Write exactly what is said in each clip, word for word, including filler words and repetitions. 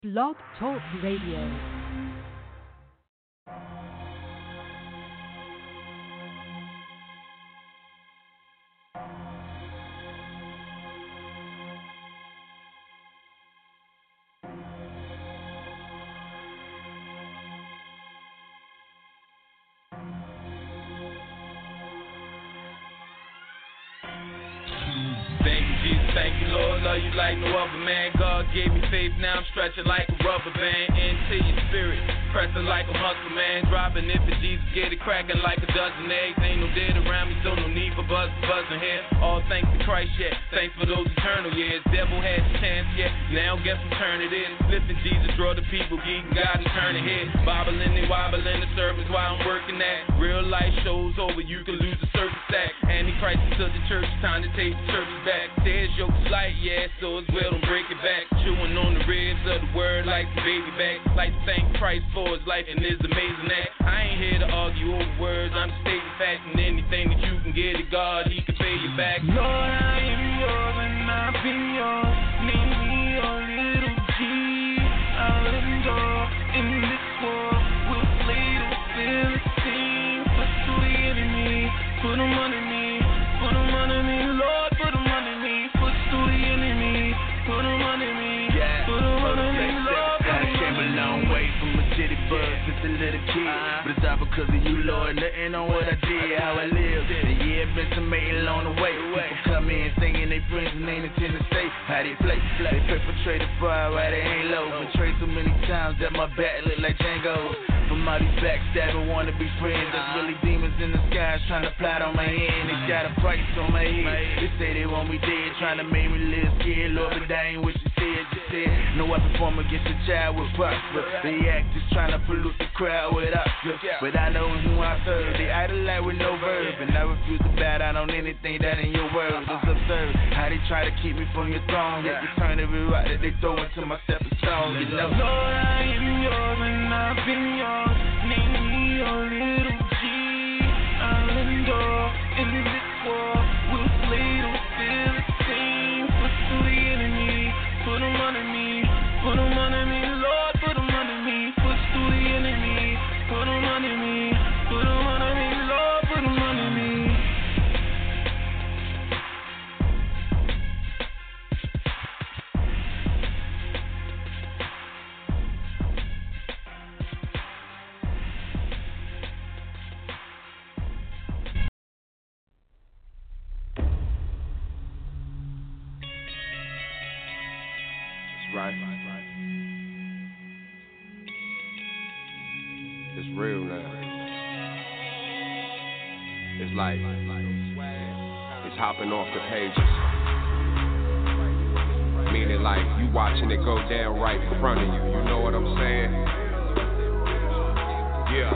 Blog Talk Radio. You like no other man. God gave me faith, now I'm stretching like a rubber band into your spirit, pressing like a muscle man. Dropping it for Jesus, get it cracking like a dozen eggs. Ain't no dead around me, so no need for buzz buzzing here. All thanks to Christ, yeah. Thanks for those eternal years. Devil had his chance, yeah. Now guess what turn it is. Lifting Jesus, draw the people, geeking God and turn it head. Bobbling and wobbling the service while I'm working that. Real life shows over, you can lose the circus act. Antichrist to the church, time to take the church back. There's yoke light, yeah. So as well, don't break it back. Chewing on the ribs of the word like the baby back. Like to thank Christ for his life and his amazing act. I ain't here to argue over words, I'm stating facts. And anything that you can get to God, he can pay you back. Lord, I am yours and I've been yours. Name me your little G. I'll endure in this war. We'll slay the Philistines. Put to the enemy, put them under me. Put them under me, Lord, put them under me. Put to the enemy, put them under me. Yeah, put them under me, Lord. I came a long way from a jitty buzz since a little kid. Uh-huh. But it's all because of you, Lord. Nothing on what I did, how I lived. The year been some mail on the way. People come in singing they friends and ain't intend to stay. How they play? They perpetrate a fire while they ain't low. Betrayed so many times that my back look like Django. From all these backstabbing wanna be friends, that's really demons in the skies trying to plot on my hand. They got a price on my head. They say they want me dead, trying to make me live scared. Lord, but that ain't what you said. You said no weapon form against a child will prosper. They act just trying to pollute the crowd with Oscar, but I know who I serve. They idolize with no verb, and I refuse to bow down on anything that in your words. It's absurd how they try to keep me from your throne, yet you turn every rock that they throw into my stepping stone. You know, Lord, I am yours and I've been yours. Name me your little G. I'll endure in this war. We'll slay the Philistines. Put to the enemy, put them under me. Put them under me, Lord, put them under me. Put to the enemy, put them under me. Put them under me, Lord, put them under me. Right. It's real now. It's like it's hopping off the pages. Meaning like you watching it go down right in front of you. You know what I'm saying? Yeah.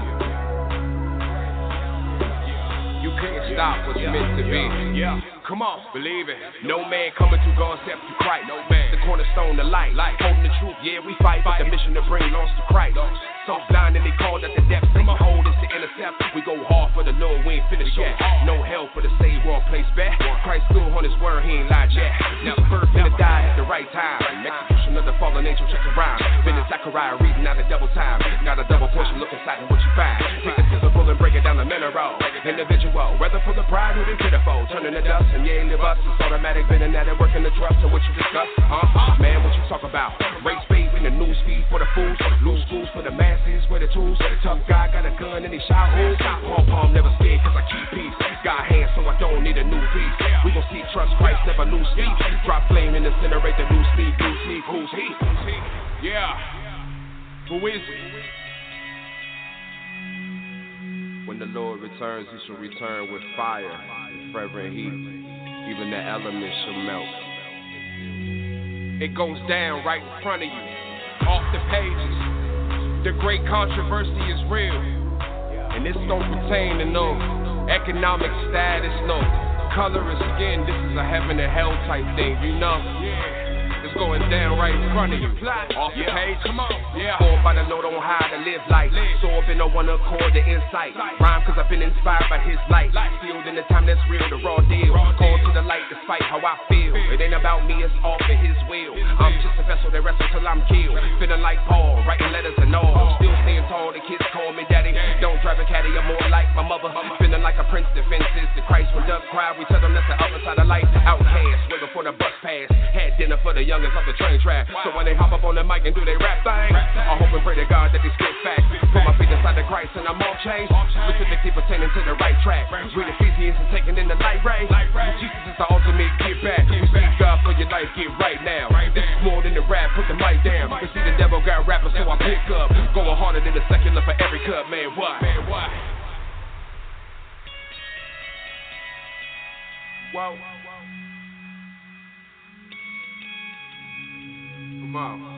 You can't stop what's meant to be. Yeah. Come on, believe it. No man coming to God except through Christ. No man. The cornerstone, the light, light. Holding the truth. Yeah, we fight, but the mission to bring lost to Christ. So blind and they called at the depths. They hold us to intercept. We go hard for the Lord, we ain't finished yet. No hell for the save, wrong place back. Christ still on his word, he ain't lied yet. Now the first to die at the right time. Execution of the fallen angel, check the rhyme. Been in Zechariah, reading out a double time. Got a double portion, look inside and what you find. Take the physical and break it down the mineral. Individual, whether for the pride or the pitiful. Turning the dust and yeah, live us. It's automatic, been in that and working the trust. And what you discuss, huh? Man, what you talk about? Race bait in the news feed for the fools. Loose schools for the masses, where the tools. Tough guy got a gun and he shot holes. Palm palm never scared cause I keep peace. Got hands so I don't need a new piece. We gon' see trust Christ, never lose speech. Drop flame and incinerate the new sleep. New sleep, who's he? Yeah. Who is he? When the Lord returns, he shall return with fire and fervent heat. Even the elements shall melt. It goes down right in front of you, off the pages. The great controversy is real, and this don't pertain to no economic status, no color of skin. This is a heaven and hell type thing, you know. It's going down right in front of you, off the pages. come on, yeah. Born by the Lord on how to live life. So I've been on one accord, the insight. Rhyme cause I've been inspired by his light. Sealed in the time that's real, the raw deal. Called to the light despite how I feel. It ain't about me, it's all for his will. I'm just a vessel that wrestles till I'm killed. Feeling like Paul, writing letters and all. Still staying tall, the kids call me daddy. Don't drive a caddy, I'm more like my mother. Feeling like a prince defenses to Christ. When ducks cry, we tell them that's the other side of life. Outcast, waiting for the bus pass. Had dinner for the youngest off the train track. So when they hop up on the mic and do their rap thing, I hope and pray to God that they spit facts. Put my feet inside the Christ and I'm all changed. Specifically pertaining to the right track. Read Ephesians and taking in the light ray. Jesus is the ultimate get back. We seek God for your life, get right now. This is more than the rap, put the mic down. You see the devil got rappers, so I pick up. Going harder than the secular for every cut, man, why? Man, why? Whoa. Come on.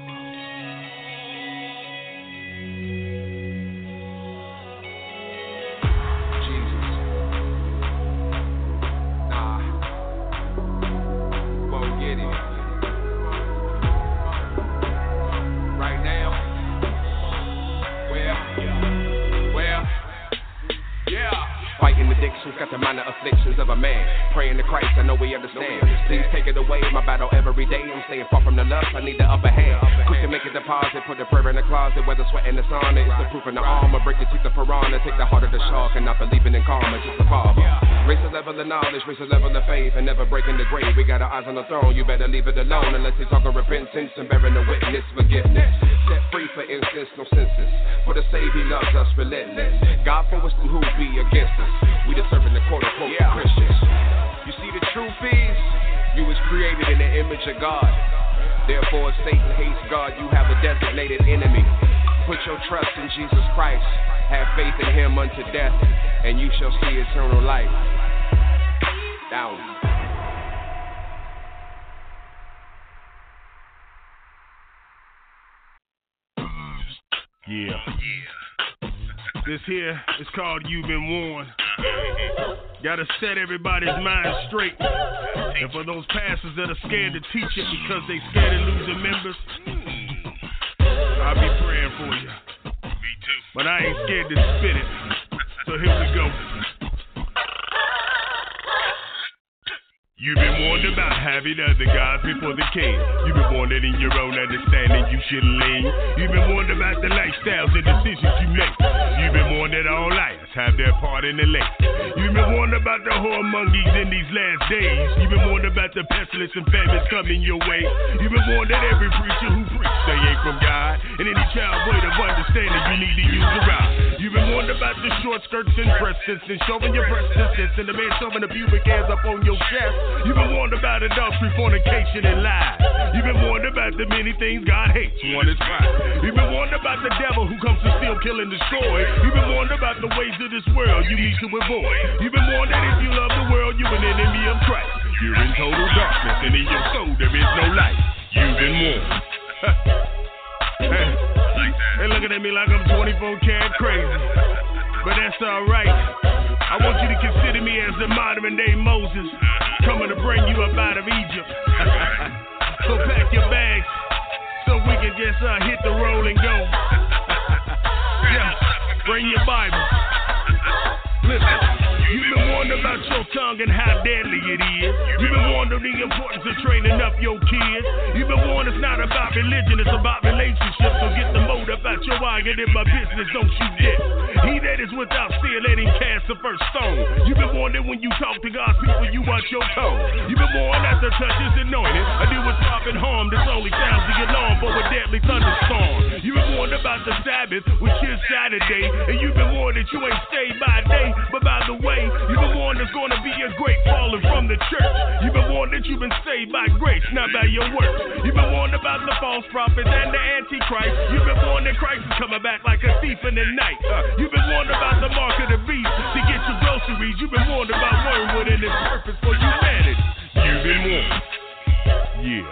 Fighting addictions, got the minor afflictions of a man. Praying to Christ, I know we understand. Please take it away, my battle every day. I'm staying far from the lust, I need the upper hand. Quick to make a deposit, put the prayer in the closet. Whether sweat in the sauna, it's the proof in the armor. Break the teeth of piranha, take the heart of the shark. And not believing in karma, just a father. Raise the level of knowledge, raise the level of faith. And never breaking the grave, we got our eyes on the throne. You better leave it alone unless they talk of repentance and bearing the witness, forgiveness. Set free for instance, no senses. For the save, he loves us relentless. God for us and who be against us. We deserving the quote unquote yeah. Christians. You see, the truth is, you was created in the image of God. Therefore, if Satan hates God, you have a designated enemy. Put your trust in Jesus Christ. Have faith in him unto death, and you shall see eternal life. Down. Yeah. This here is called You've Been Warned. Gotta set everybody's mind straight. And for those pastors that are scared to teach it because they scared of losing members, I'll be praying for you. Me too. But I ain't scared to spit it. So here we go. You've been warned about having other gods before the king. You've been warned that in your own understanding you shouldn't lean. You've been warned about the lifestyles and decisions you make. You've been warned that all liars have their part in the lake. You've been warned about the whoremongers in these last days. You've been warned about the pestilence and famines coming your way. You've been warned that every preacher who preaches they ain't from God. And any child void of understanding you need to use a rod. You've been warned about the short skirts and breasts and showing your breasts and the man shoving the pubic hairs up on your chest. You've been warned about adultery, fornication, and lies. You've been warned about the many things God hates. One is pride. You've been warned about the devil who comes to steal, kill, and destroy. You've been warned about the ways of this world you need to avoid. You've been warned that if you love the world, you're an enemy of Christ. You're in total darkness, and in your soul there is no light. You've been warned. Hey, they looking at me like I'm twenty-four karat crazy, but that's alright. I want you to consider me as the modern day Moses, coming to bring you up out of Egypt. So pack your bags, so we can just uh, hit the road and go. Yeah, bring your Bible. Listen, you've been warned about your tongue and how deadly it is. You've been warned of the importance of training up your kids. You've been warned it's not about religion, it's about relationships. So get the mold about your eye and in my business, don't you dare. He that is without fear, let him cast the first stone. You've been warned that when you talk to God's people, you watch your tone. You've been warned that the touch is anointed. I do what's stop and harm, this only sounds the alarm for a deadly thunderstorm. You've been warned about the Sabbath, which is Saturday. And you've been warned that you ain't stayed by day, but by the way, you've been warned there's gonna be a great falling from the church. You've been warned that you've been saved by grace, not by your works. You've been warned about the false prophets and the Antichrist. You've been warned that Christ is coming back like a thief in the night. Uh, you've been warned about the mark of the beast to get your groceries. You've been warned about wormwood and its purpose for humanity. You've been warned. Yeah.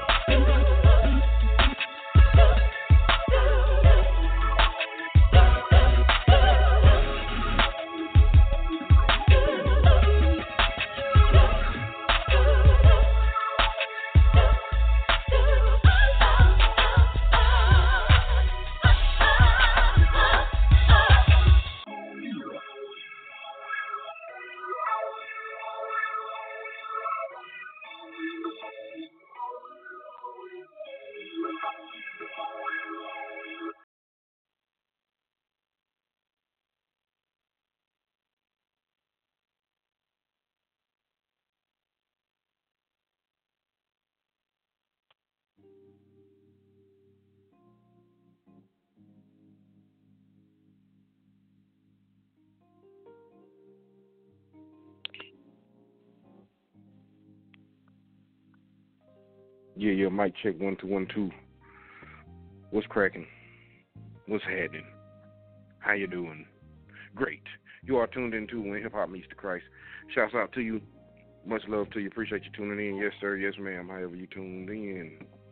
Yeah, yeah, mic check one two one two. What's cracking? What's happening? How you doing? Great. You are tuned into When Hip Hop Meets the Christ. Shouts out to you. Much love to you. Appreciate you tuning in. Yes, sir. Yes, ma'am. However you tuned in.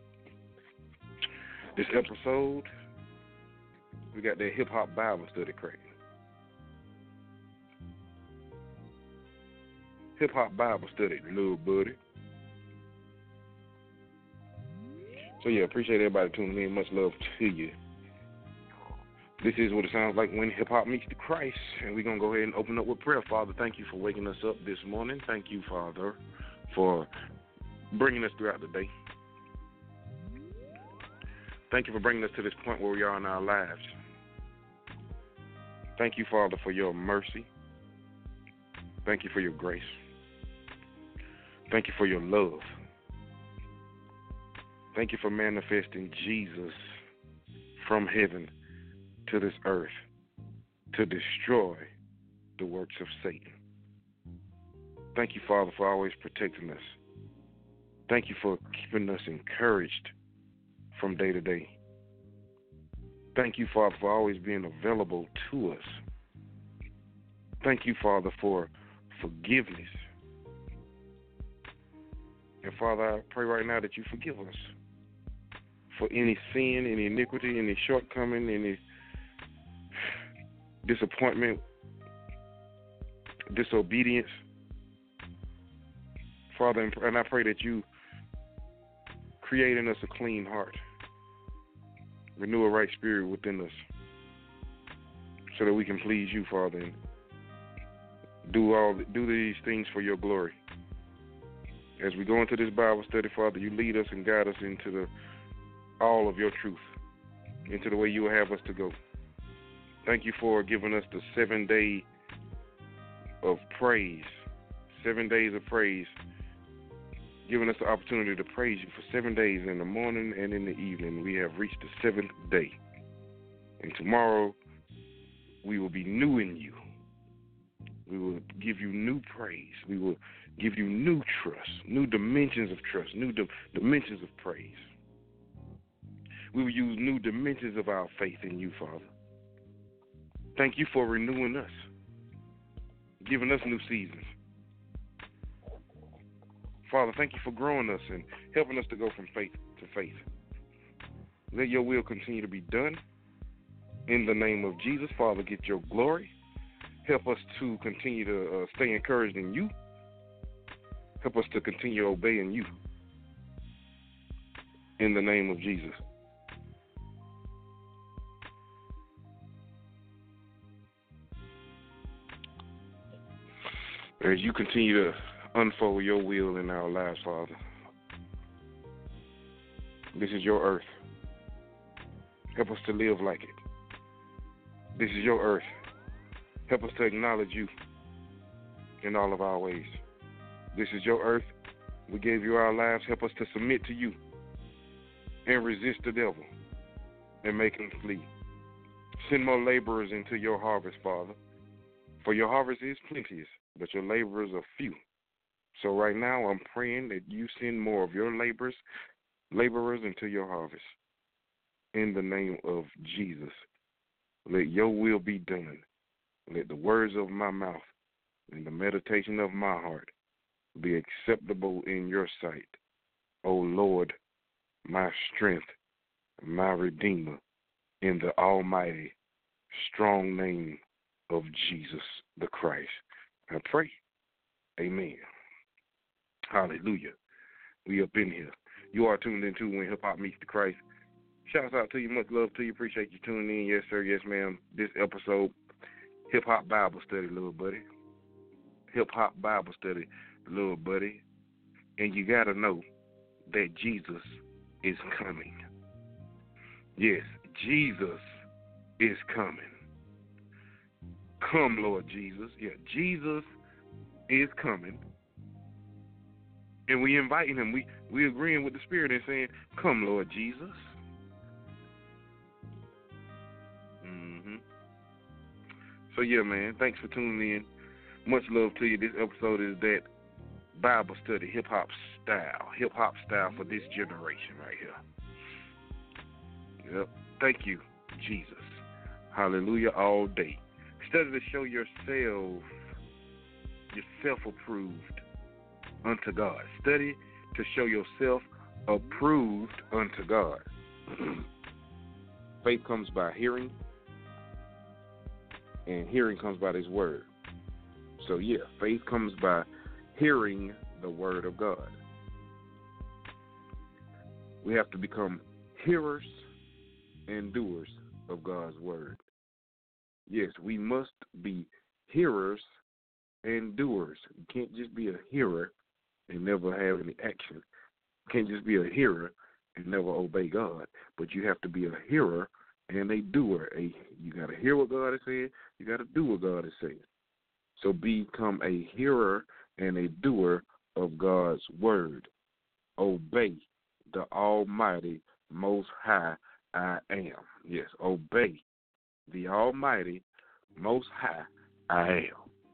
This episode, we got that hip hop Bible study cracking. Hip hop Bible study, little buddy. So yeah, appreciate everybody tuning in. Much love to you. This is what it sounds like when hip hop meets the Christ, and we're gonna go ahead and open up with prayer. Father, thank you for waking us up this morning. Thank you, Father, for bringing us throughout the day. Thank you for bringing us to this point where we are in our lives. Thank you, Father, for your mercy. Thank you for your grace. Thank you for your love. Thank you for manifesting Jesus from heaven to this earth to destroy the works of Satan. Thank you, Father, for always protecting us. Thank you for keeping us encouraged from day to day. Thank you, Father, for always being available to us. Thank you, Father, for forgiveness. And Father, I pray right now that you forgive us for any sin, any iniquity, any shortcoming, any disappointment, disobedience. Father, and I pray that you create in us a clean heart, renew a right spirit within us, so that we can please you, Father, and do all do these things for your glory. As we go into this Bible study, Father, you lead us and guide us into the all of your truth, into the way you will have us to go. Thank you for giving us the seven day of praise, seven days of praise, giving us the opportunity to praise you for seven days in the morning and in the evening. We have reached the seventh day. And tomorrow we will be new in you. We will give you new praise. We will give you new trust, new dimensions of trust, new di- dimensions of praise. We will use new dimensions of our faith in you, Father. Thank you for renewing us, giving us new seasons. Father, thank you for growing us and helping us to go from faith to faith. Let your will continue to be done. In the name of Jesus, Father, get your glory. Help us to continue to uh, stay encouraged in you. Help us to continue obeying you. In the name of Jesus. As you continue to unfold your will in our lives, Father, this is your earth. Help us to live like it. This is your earth. Help us to acknowledge you in all of our ways. This is your earth. We gave you our lives. Help us to submit to you and resist the devil and make him flee. Send more laborers into your harvest, Father, for your harvest is plenteous, but your laborers are few. So right now I'm praying that you send more of your laborers, laborers into your harvest. In the name of Jesus, let your will be done. Let the words of my mouth and the meditation of my heart be acceptable in your sight, O Lord, my strength, my Redeemer, in the almighty, strong name of Jesus the Christ. I pray. Amen. Hallelujah. We up in here. You are tuned into When Hip Hop Meets the Christ. Shouts out to you. Much love to you. Appreciate you tuning in. Yes, sir. Yes, ma'am. This episode, Hip Hop Bible Study, little buddy. Hip Hop Bible Study, little buddy. And you got to know that Jesus is coming. Yes, Jesus is coming. Come, Lord Jesus. Yeah, Jesus is coming. And we inviting him. We we agreeing with the Spirit and saying, come, Lord Jesus. Mm-hmm. So, yeah, man, thanks for tuning in. Much love to you. This episode is that Bible study, hip hop style, hip hop style for this generation right here. Yep. Thank you, Jesus. Hallelujah all day. Study to show yourself, yourself approved unto God. Study to show yourself approved unto God. Faith comes by hearing, and hearing comes by His word. So yeah, faith comes by hearing the word of God. We have to become hearers and doers of God's word. Yes, we must be hearers and doers. You can't just be a hearer and never have any action. You can't just be a hearer and never obey God. But you have to be a hearer and a doer. A, you got to hear what God is saying. You got to do what God is saying. So become a hearer and a doer of God's word. Obey the Almighty, Most High I Am. Yes, obey the Almighty, Most High I Am.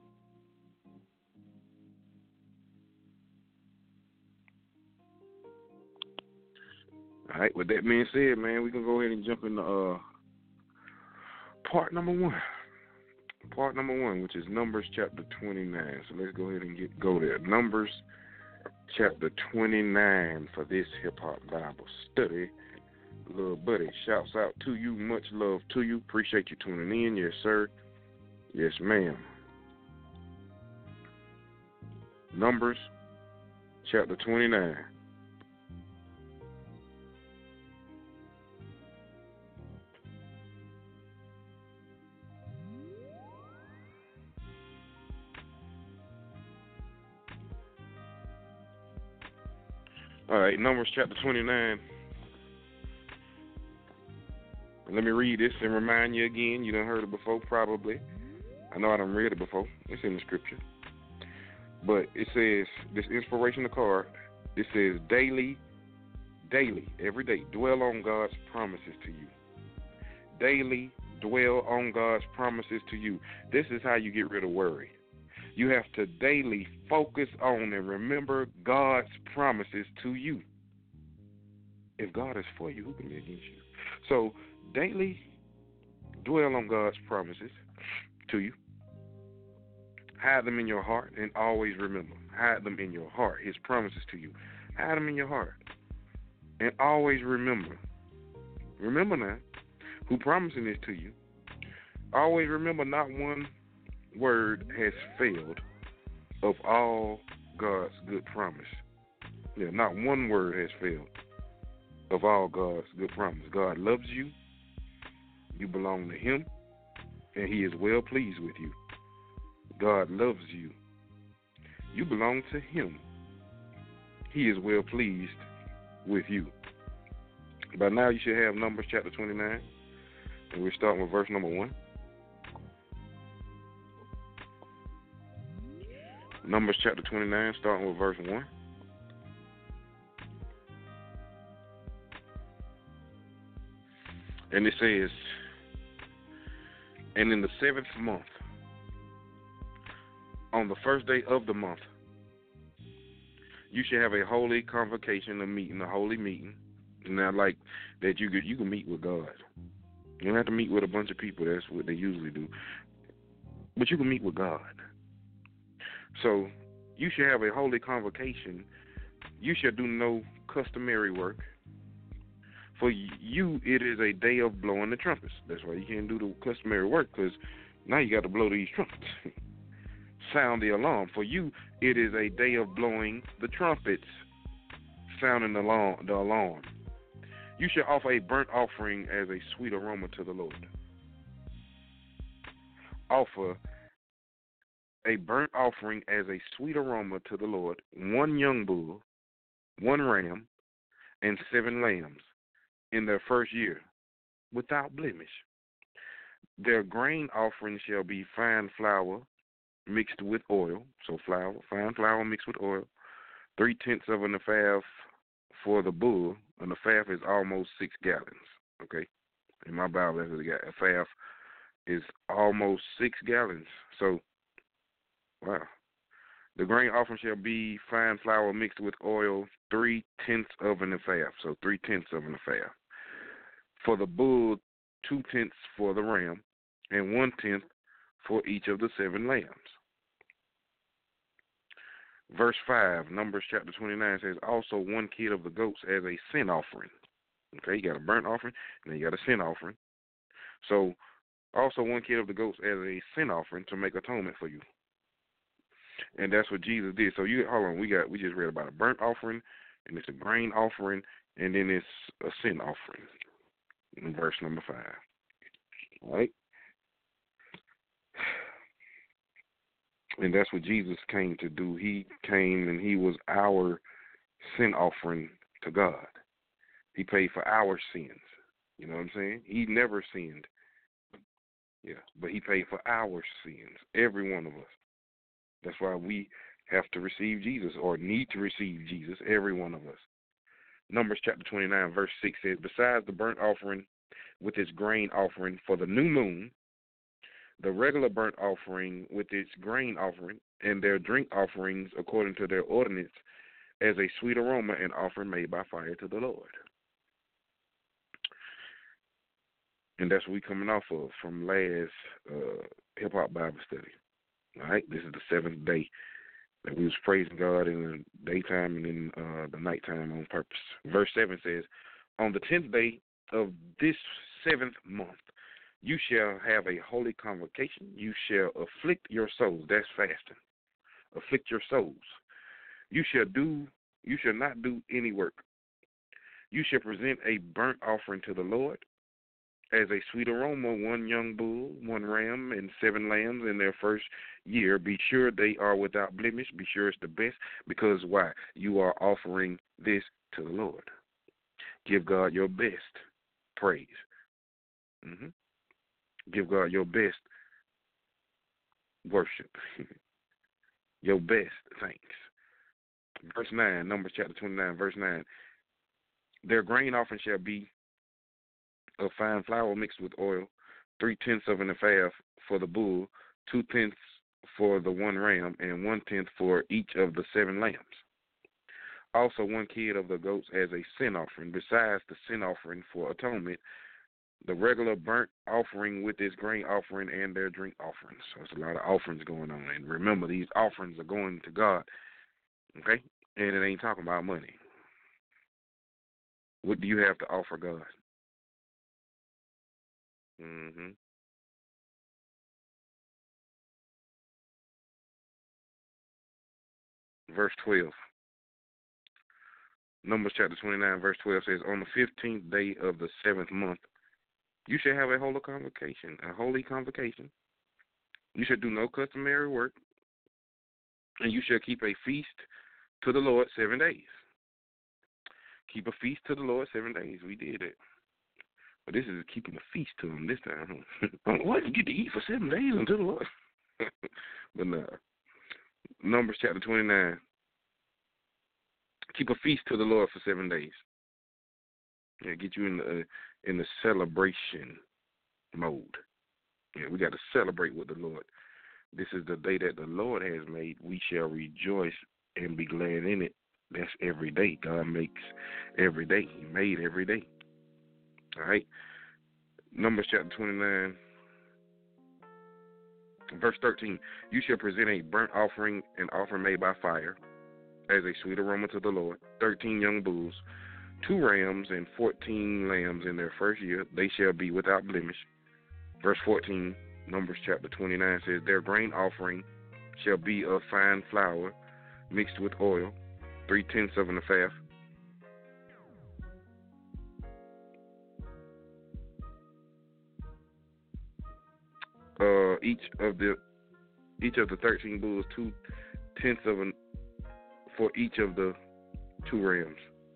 All right, with that being said, man, we can go ahead and jump into uh, part number one. Part number one, which is Numbers chapter twenty-nine. So let's go ahead and get go there. Numbers chapter twenty-nine for this hip-hop Bible study. Little buddy, shouts out to you. Much love to you. Appreciate you tuning in. Yes, sir. Yes, ma'am. Numbers chapter twenty-nine. All right, Numbers chapter twenty-nine. Let me read this and remind you again. You done heard it before, probably. I know I done read it before. It's in the scripture. But it says, this inspirational card, it says, daily, daily, every day, dwell on God's promises to you. Daily, dwell on God's promises to you. This is how you get rid of worry. You have to daily focus on and remember God's promises to you. If God is for you, who can be against you? So, daily dwell on God's promises to you. Hide them in your heart and always remember. Hide them in your heart, His promises to you. Hide them in your heart and always remember. Remember now, who promising this to you. Always remember not one word has failed of all God's good promise. Yeah, not one word has failed of all God's good promise. God loves you. You belong to Him, and He is well pleased with you. God loves you. You belong to Him. He is well pleased with you. By now you should have Numbers chapter twenty-nine, and we're starting with verse number one. Numbers chapter twenty-nine, starting with verse one. And it says, and in the seventh month, on the first day of the month, you should have a holy convocation, a meeting, a holy meeting. Now, like that, you could you can meet with God. You don't have to meet with a bunch of people. That's what they usually do. But you can meet with God. So you should have a holy convocation. You shall do no customary work. For you, it is a day of blowing the trumpets. That's why you can't do the customary work, because now you got to blow these trumpets. Sound the alarm. For you, it is a day of blowing the trumpets, sounding the alarm. The alarm. You shall offer a burnt offering as a sweet aroma to the Lord. Offer a burnt offering as a sweet aroma to the Lord, one young bull, one ram, and seven lambs in their first year, without blemish. Their grain offering shall be fine flour mixed with oil, so flour, fine flour mixed with oil, three-tenths of an ephah for the bull. An ephah is almost six gallons, okay? In my Bible, that's what it got. Ephah is almost six gallons, so, wow. The grain offering shall be fine flour mixed with oil, three tenths of an ephah. So three tenths of an ephah. For the bull, two tenths for the ram, and one tenth for each of the seven lambs. Verse five, Numbers chapter twenty-nine says, also one kid of the goats as a sin offering. Okay, you got a burnt offering, and then you got a sin offering. So, also one kid of the goats as a sin offering to make atonement for you. And that's what Jesus did. So you hold on, we got we just read about a burnt offering, and it's a grain offering, and then it's a sin offering. In verse number five. All right? And that's what Jesus came to do. He came and he was our sin offering to God. He paid for our sins. You know what I'm saying? He never sinned. Yeah, but he paid for our sins, every one of us. That's why we have to receive Jesus or need to receive Jesus, every one of us. Numbers chapter twenty-nine, verse six says, besides the burnt offering with its grain offering for the new moon, the regular burnt offering with its grain offering, and their drink offerings according to their ordinance, as a sweet aroma and offering made by fire to the Lord. And that's what we're coming off of from last uh, hip-hop Bible study. All right, this is the seventh day that we was praising God in the daytime and in uh, the nighttime on purpose. Verse seven says, on the tenth day of this seventh month, you shall have a holy convocation. You shall afflict your souls. That's fasting. Afflict your souls. You shall do. You shall not do any work. You shall present a burnt offering to the Lord as a sweet aroma, one young bull, one ram, and seven lambs in their first year. Be sure they are without blemish. Be sure it's the best, because why? You are offering this to the Lord. Give God your best praise. Mm-hmm. Give God your best worship. Your best thanks. Verse nine, Numbers chapter twenty-nine, verse nine. Their grain offering shall be of fine flour mixed with oil, three tenths of an ephah for the bull, two tenths for the one ram, and one tenth for each of the seven lambs. Also one kid of the goats as a sin offering, besides the sin offering for atonement, the regular burnt offering with its grain offering and their drink offerings. So it's a lot of offerings going on. And remember, these offerings are going to God, okay? And it ain't talking about money. What do you have to offer God? Mm-hmm. Verse twelve. Numbers chapter twenty-nine, verse twelve says, on the fifteenth day of the seventh month, you shall have a holy convocation, a holy convocation. You shall do no customary work, and you shall keep a feast to the Lord seven days. Keep a feast to the Lord seven days. We did it. But this is keeping a feast to him this time. What? You get to eat for seven days until the Lord. But no. Numbers chapter twenty-nine. Keep a feast to the Lord for seven days. Yeah, get you in the in the celebration mode. Yeah, we got to celebrate with the Lord. This is the day that the Lord has made. We shall rejoice and be glad in it. That's every day. God makes every day. He made every day. All right. Numbers chapter twenty-nine, verse thirteen. You shall present a burnt offering, an offering made by fire, as a sweet aroma to the Lord. Thirteen young bulls, two rams, and fourteen lambs in their first year. They shall be without blemish. Verse fourteen, Numbers chapter twenty-nine says, their grain offering shall be of fine flour mixed with oil, three tenths of an ephah. Uh, each of the each of the thirteen bulls, two tenths of an for each of the two rams,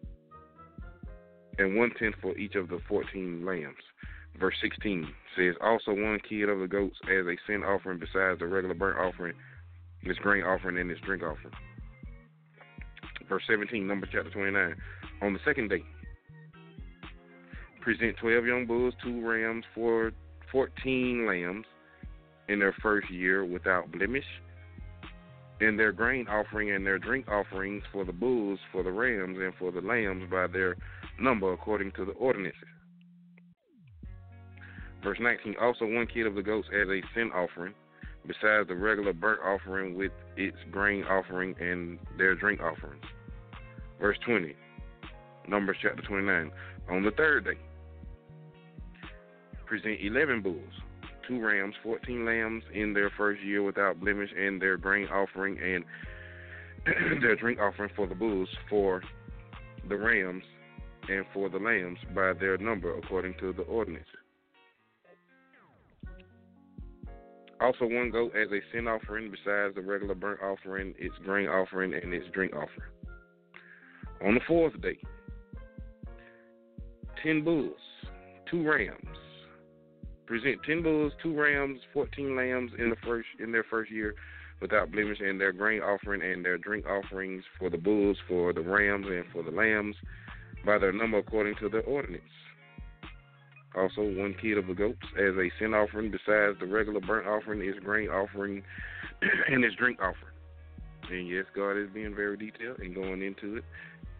and one tenth for each of the fourteen lambs. Verse sixteen says, also one kid of the goats as a sin offering, besides the regular burnt offering, its grain offering, and its drink offering. Verse seventeen, Numbers chapter twenty-nine. On the second day, present twelve young bulls, two rams, four, fourteen lambs in their first year without blemish. and their grain offering and their drink offerings for the bulls, for the rams, and for the lambs by their number according to the ordinances. Verse nineteen, also one kid of the goats as a sin offering, besides the regular burnt offering with its grain offering and their drink offerings. Verse twenty, Numbers chapter twenty-nine, on the third day, present eleven bulls, two rams, fourteen lambs in their first year without blemish, and their grain offering and their drink offering for the bulls, for the rams, and for the lambs by their number according to the ordinance. Also one goat as a sin offering, besides the regular burnt offering, its grain offering, and its drink offering. On the fourth day, ten bulls, two rams. Present ten bulls, two rams, fourteen lambs in the first in their first year without blemish, and their grain offering and their drink offerings for the bulls, for the rams, and for the lambs by their number according to their ordinance. Also one kid of the goats as a sin offering, besides the regular burnt offering, its grain offering, and its drink offering. And yes, God is being very detailed and going into it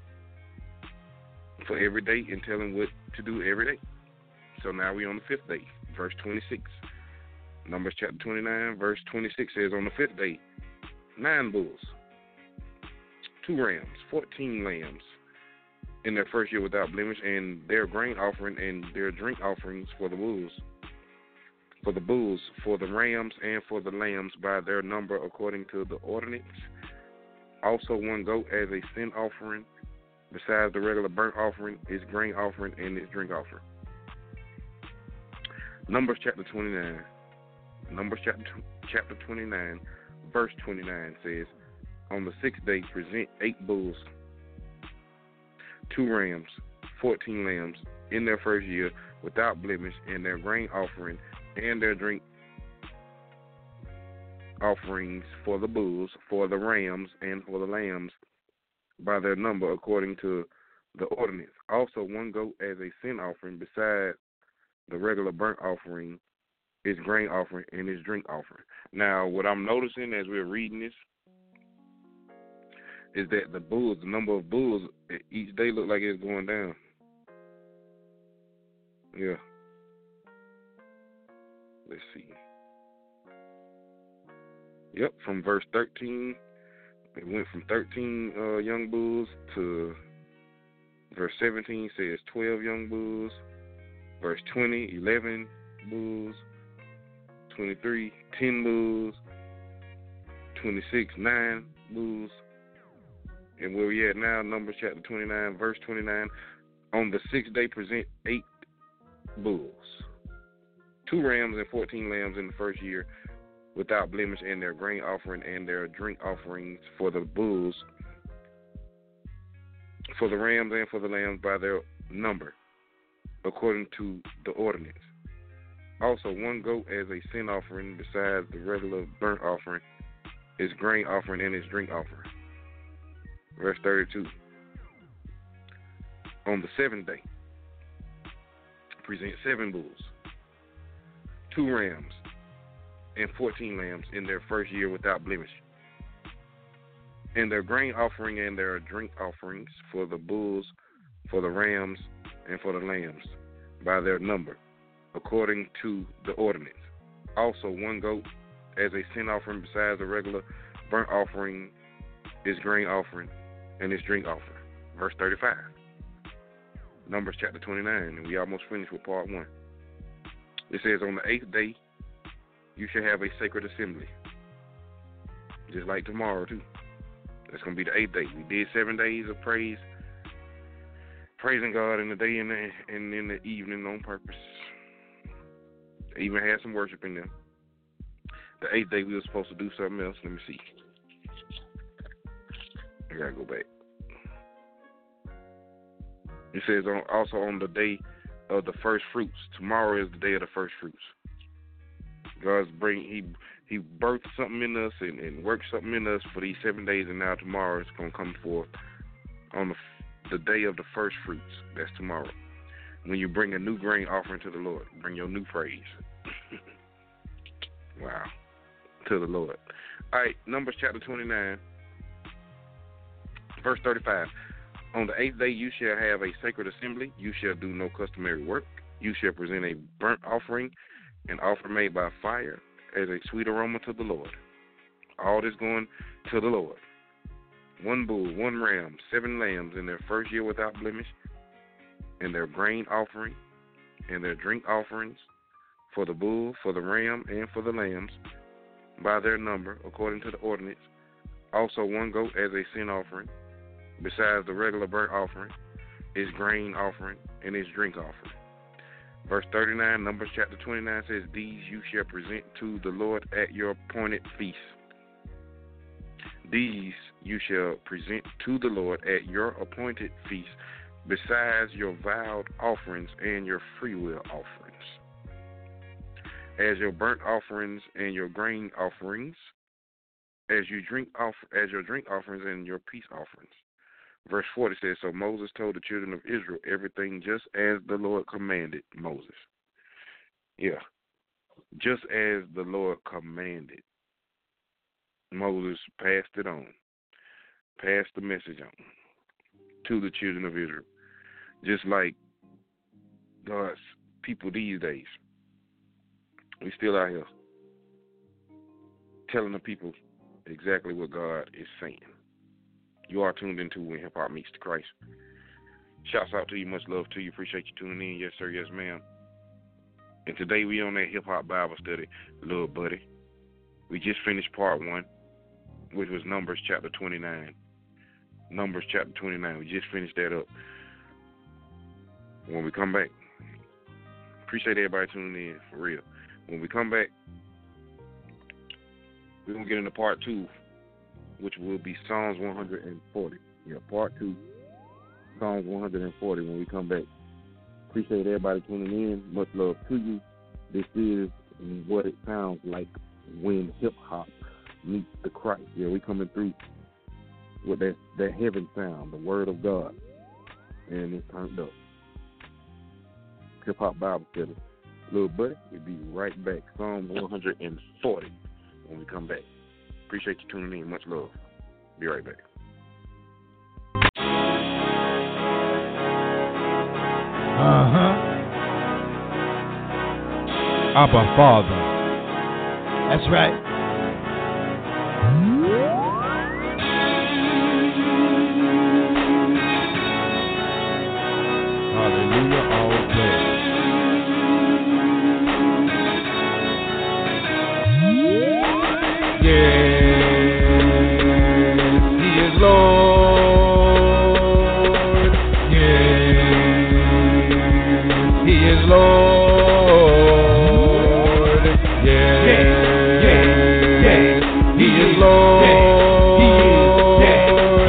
for every day and telling what to do every day. So now we're on the fifth day, verse twenty-six. Numbers chapter twenty-nine, verse twenty-six says, on the fifth day, nine bulls, two rams, fourteen lambs in their first year without blemish, and their grain offering and their drink offerings for the bulls, for the bulls, for the rams, and for the lambs by their number according to the ordinance. Also one goat as a sin offering, besides the regular burnt offering, its grain offering, and its drink offering. Numbers chapter twenty-nine. Numbers chapter chapter twenty-nine, verse twenty-nine says, on the sixth day present eight bulls, two rams, fourteen lambs in their first year without blemish, and their grain offering and their drink offerings for the bulls, for the rams, and for the lambs by their number according to the ordinance. Also one goat as a sin offering, beside the regular burnt offering, its grain offering, and its drink offering. Now, what I'm noticing as we're reading this is that the bulls, the number of bulls each day look like it's going down. Yeah. Let's see. Yep, from verse thirteen, it went from thirteen uh, young bulls to verse seventeen says twelve young bulls. Verse twenty, eleven bulls. twenty-three, ten bulls. twenty-six, nine bulls. And where we at now, Numbers chapter twenty-nine, verse twenty-nine, on the sixth day present eight bulls, two rams, and fourteen lambs in the first year without blemish, and their grain offering and their drink offerings for the bulls, for the rams, and for the lambs by their number according to the ordinance. Also one goat as a sin offering, besides the regular burnt offering, its grain offering, and its drink offering. Verse thirty-two. On the seventh day, present seven bulls, two rams, and fourteen lambs in their first year without blemish, and their grain offering and their drink offerings for the bulls, for the rams, and for the lambs by their number according to the ordinance. Also one goat as a sin offering, besides the regular burnt offering, its grain offering, and its drink offering. Verse thirty-five. Numbers chapter twenty-nine, and we almost finished with part one. It says, on the eighth day, you shall have a sacred assembly. Just like tomorrow, too. That's going to be the eighth day. We did seven days of praise, praising God in the day and, the, and in the evening on purpose. They even had some worship in there. The eighth day, we were supposed to do something else. Let me see. I got to go back. It says on, also on the day of the first fruits. Tomorrow is the day of the first fruits. God's bring he he birthed something in us and, and worked something in us for these seven days, and now tomorrow it's gonna come forth on the the day of the first fruits. That's tomorrow. When you bring a new grain offering to the Lord, bring your new praise. Wow. to the Lord. All right, Numbers chapter twenty-nine, verse thirty-five. On the eighth day you shall have a sacred assembly. You shall do no customary work. You shall present a burnt offering, an offering made by fire, as a sweet aroma to the Lord. All this going to the Lord. One bull, one ram, seven lambs in their first year without blemish, and their grain offering, and their drink offerings, for the bull, for the ram, and for the lambs, by their number, according to the ordinance. Also one goat as a sin offering, besides the regular burnt offering, its grain offering, and its drink offering. Verse thirty-nine, Numbers chapter twenty-nine says, these you shall present to the Lord at your appointed feast. These you shall present to the Lord at your appointed feast, besides your vowed offerings and your freewill offerings, as your burnt offerings and your grain offerings, as you drink off, as your drink offerings and your peace offerings. Verse forty says, so Moses told the children of Israel everything just as the Lord commanded Moses. Yeah, just as the Lord commanded. Moses passed it on, passed the message on to the children of Israel. Just like God's people these days. We still out here telling the people exactly what God is saying. You are tuned into When Hip Hop Meets the Christ. Shouts out to you, much love to you. Appreciate you tuning in. Yes, sir, yes, ma'am. And today we on that hip hop Bible study, little buddy. We just finished part one, which was Numbers chapter twenty-nine. Numbers chapter twenty-nine. We just finished that up. When we come back, appreciate everybody tuning in, for real. When we come back, we're going to get into part two, which will be Psalms one hundred forty. Yeah, part two, Psalms one hundred forty when we come back. Appreciate everybody tuning in. Much love to you. This is what it sounds like when hip-hop meets the Christ. Yeah, we coming through with that, that heaven sound, the word of God. And it's turned up. Hip-hop Bible study. Little buddy, we'll be right back. Psalm one hundred forty when we come back. Appreciate you tuning in. Much love. Be right back. Uh-huh. Abba Father. That's right. Hallelujah, all praise. Yes, He is Lord. Yes, He is Lord. Yes, yes, yes, He is Lord. Yes,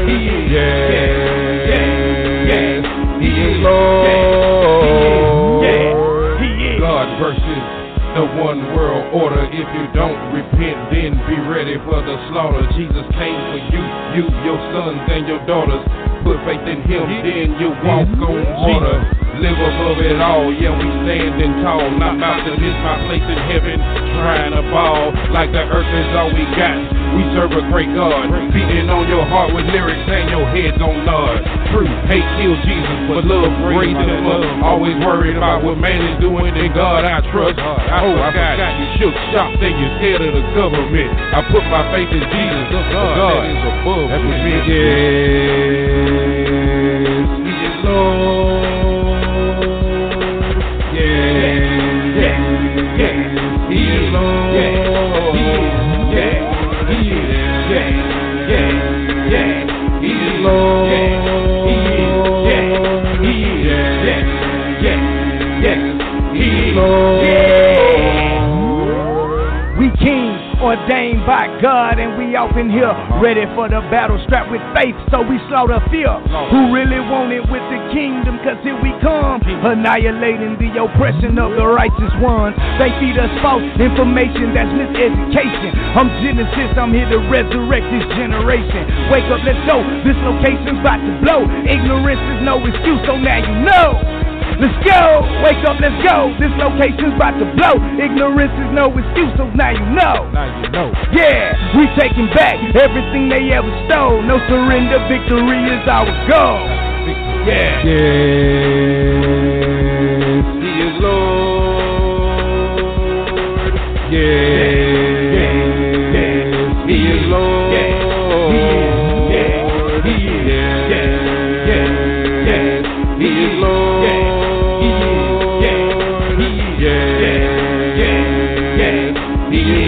yes, He is Lord. God versus the one world order. If you don't repent, then be ready for the slaughter. Jesus came for you, you, your sons and your daughters. Put faith in Him, then you walk on water. Live above it all, yeah, we standing tall. Not about to miss my place in heaven, trying to ball like the earth is all we got. We serve a great God, beating on your heart with lyrics and your head don't nod. True, hate kill Jesus, but love raising Him up. Always worried about what man is doing, in God I trust. I hope I forgot you shook, shocked, and you're scared of the government. I put my faith in Jesus, the God, God that is above. That's what me. Yes, He is Lord. Ordained by God, and we off in here, ready for the battle, strapped with faith, so we slaughter fear. Who really want it with the kingdom? Cause here we come, annihilating the oppression of the righteous ones. They feed us false information, that's miseducation. I'm Genesis, I'm here to resurrect this generation. Wake up, let's go, this location's about to blow. Ignorance is no excuse, so now you know. Let's go, wake up, let's go. This location's about to blow. Ignorance is no excuse, so now you know. Now you know. Yeah, we taking back everything they ever stole. No surrender, victory is our goal. Yeah. Yes, He is Lord. Yes, yes, He is Lord. Yes, He is. Yes, He is. Yes, yes, yes, He is Lord. Yes, He is. Yes, He is. Yes, yes, He is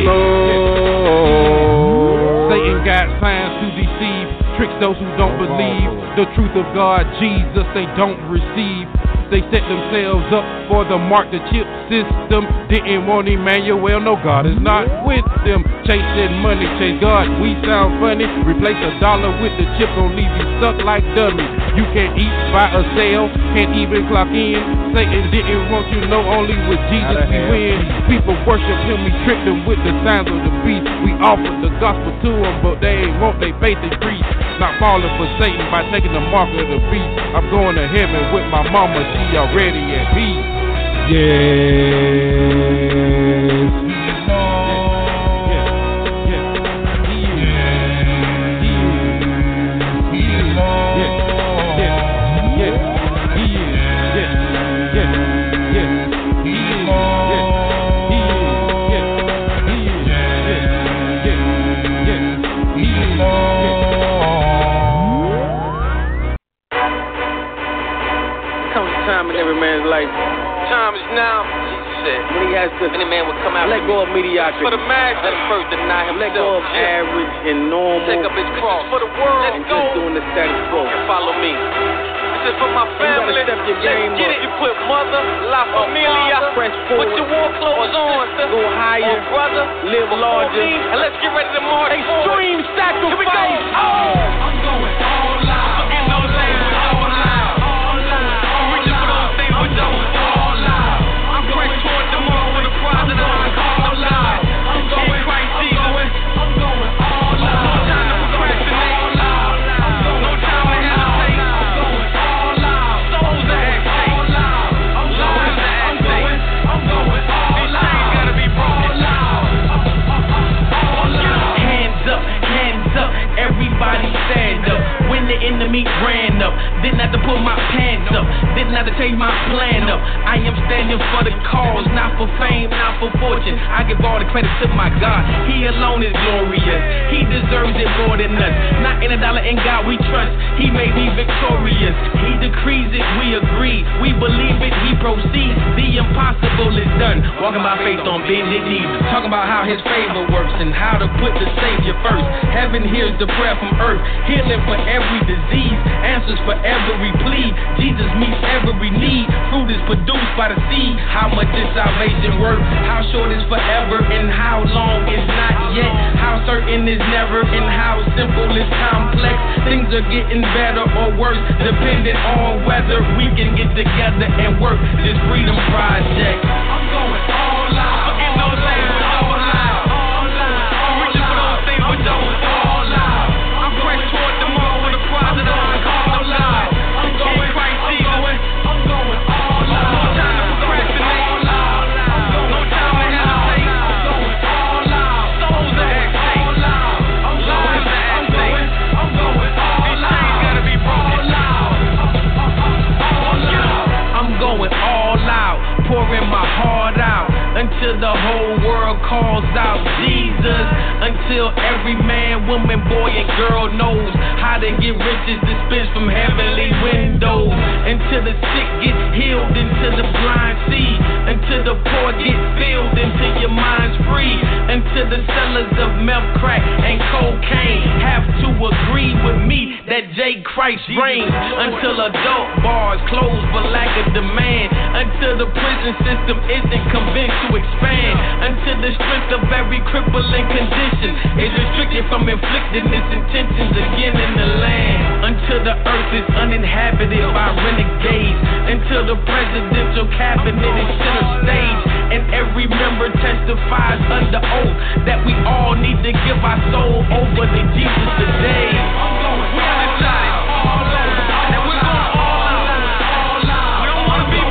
Lord. Satan got signs to deceive, tricks those who don't believe. The truth of God, Jesus, they don't receive. They set themselves up for the mark, the chip system. Didn't want Emmanuel, no, God is not with them. Chasing money, chase God, we sound funny. Replace a dollar with the chip, gon' leave you stuck like dummies. You can't eat, buy or sell, can't even clock in. Satan didn't want you, know only with Jesus we win. People worship him, we tricked them with the signs of the beast. We offered the gospel to them, but they ain't want they faith increase. Not falling for Satan by taking the mark of the beast. I'm going to heaven with my mama, she already at peace. Yes. Time in every man's life. Time is now, Jesus said. When he has to Any man will come out. let go of mediocrity. For the master. Let him first deny himself. Let go of average and normal. Take up his cross. For the world. Let's and go. just doing the status quo. And follow me. This is for my family. You gotta step your game Let's get up. it. You put mother, la familia. Press forward. Put your war clothes on. Go higher. Oh, brother. Live larger. Me, and let's get ready to march. Extreme sacrifice. Here we go. Oh. I'm going all out. In those lanes with all out. All out. I'm reaching for those things with those all out. I'm pressed toward the mark with a prize that I'm all out. I'm going Christ Jesus. I'm going all out. No time to procrastinate. No time to hesitate. I'm going all out. Souls are at stake. I'm going, I'm going, I'm going all out. These chains gotta be broken. All out. Hands up, hands up, everybody stand up. When the enemy ran up, didn't have to pull my pants up, didn't have to change my plan up. I am standing for the cause, not for fame, not for fortune. I give all the credit to my God, he alone is glorious. He deserves it more than us. Not in a dollar, in God we trust. He made me victorious. He decrees it, we agree. We believe it, he proceeds. The impossible is done. Walking by faith on bended knees. Talking about how his favor works and how to put the Savior first. Heaven hears the prayer from earth. Healing for every disease. Answers for every plea. Jesus meets every need. Fruit is produced by the seed. How much is salvation worth? How short is forever and how long is not yet? How certain is never and how simple is complex? Things are getting better or worse depending on whether we can get together and work this freedom project. I'm going all out. In those lanes with all out. I'm reaching for those things with those all out. I'm pressed toward the mark with a prize that I'm all out. I'm going Christ Jesus. I'm going all out. No time to procrastinate. No time to hesitate. I'm going all out. Souls are at stake. I'm going, I'm going, I'm going all out. These chains gotta be broken. I'm going all out, pouring my heart out until the whole world calls out Jesus. Until every man, woman, boy, and girl knows how to get riches dispensed from heavenly windows. Until the sick get healed, until the blind see, until the poor get filled, until your mind's free, until the sellers of meth, crack, and cocaine have to agree with me that J. Christ reigns. Until adult bars close for lack of demand, until the prison system isn't convinced to expand, until the strength of every crippling condition is restricted from inflicting its intentions again in the land, until the earth is uninhabited by renegades, until the presidential cabinet is center stage, and every member testifies under oath that we all need to give our soul over to Jesus today. I'm going, we undecided. All out. And we're going all out. All out. We don't want to be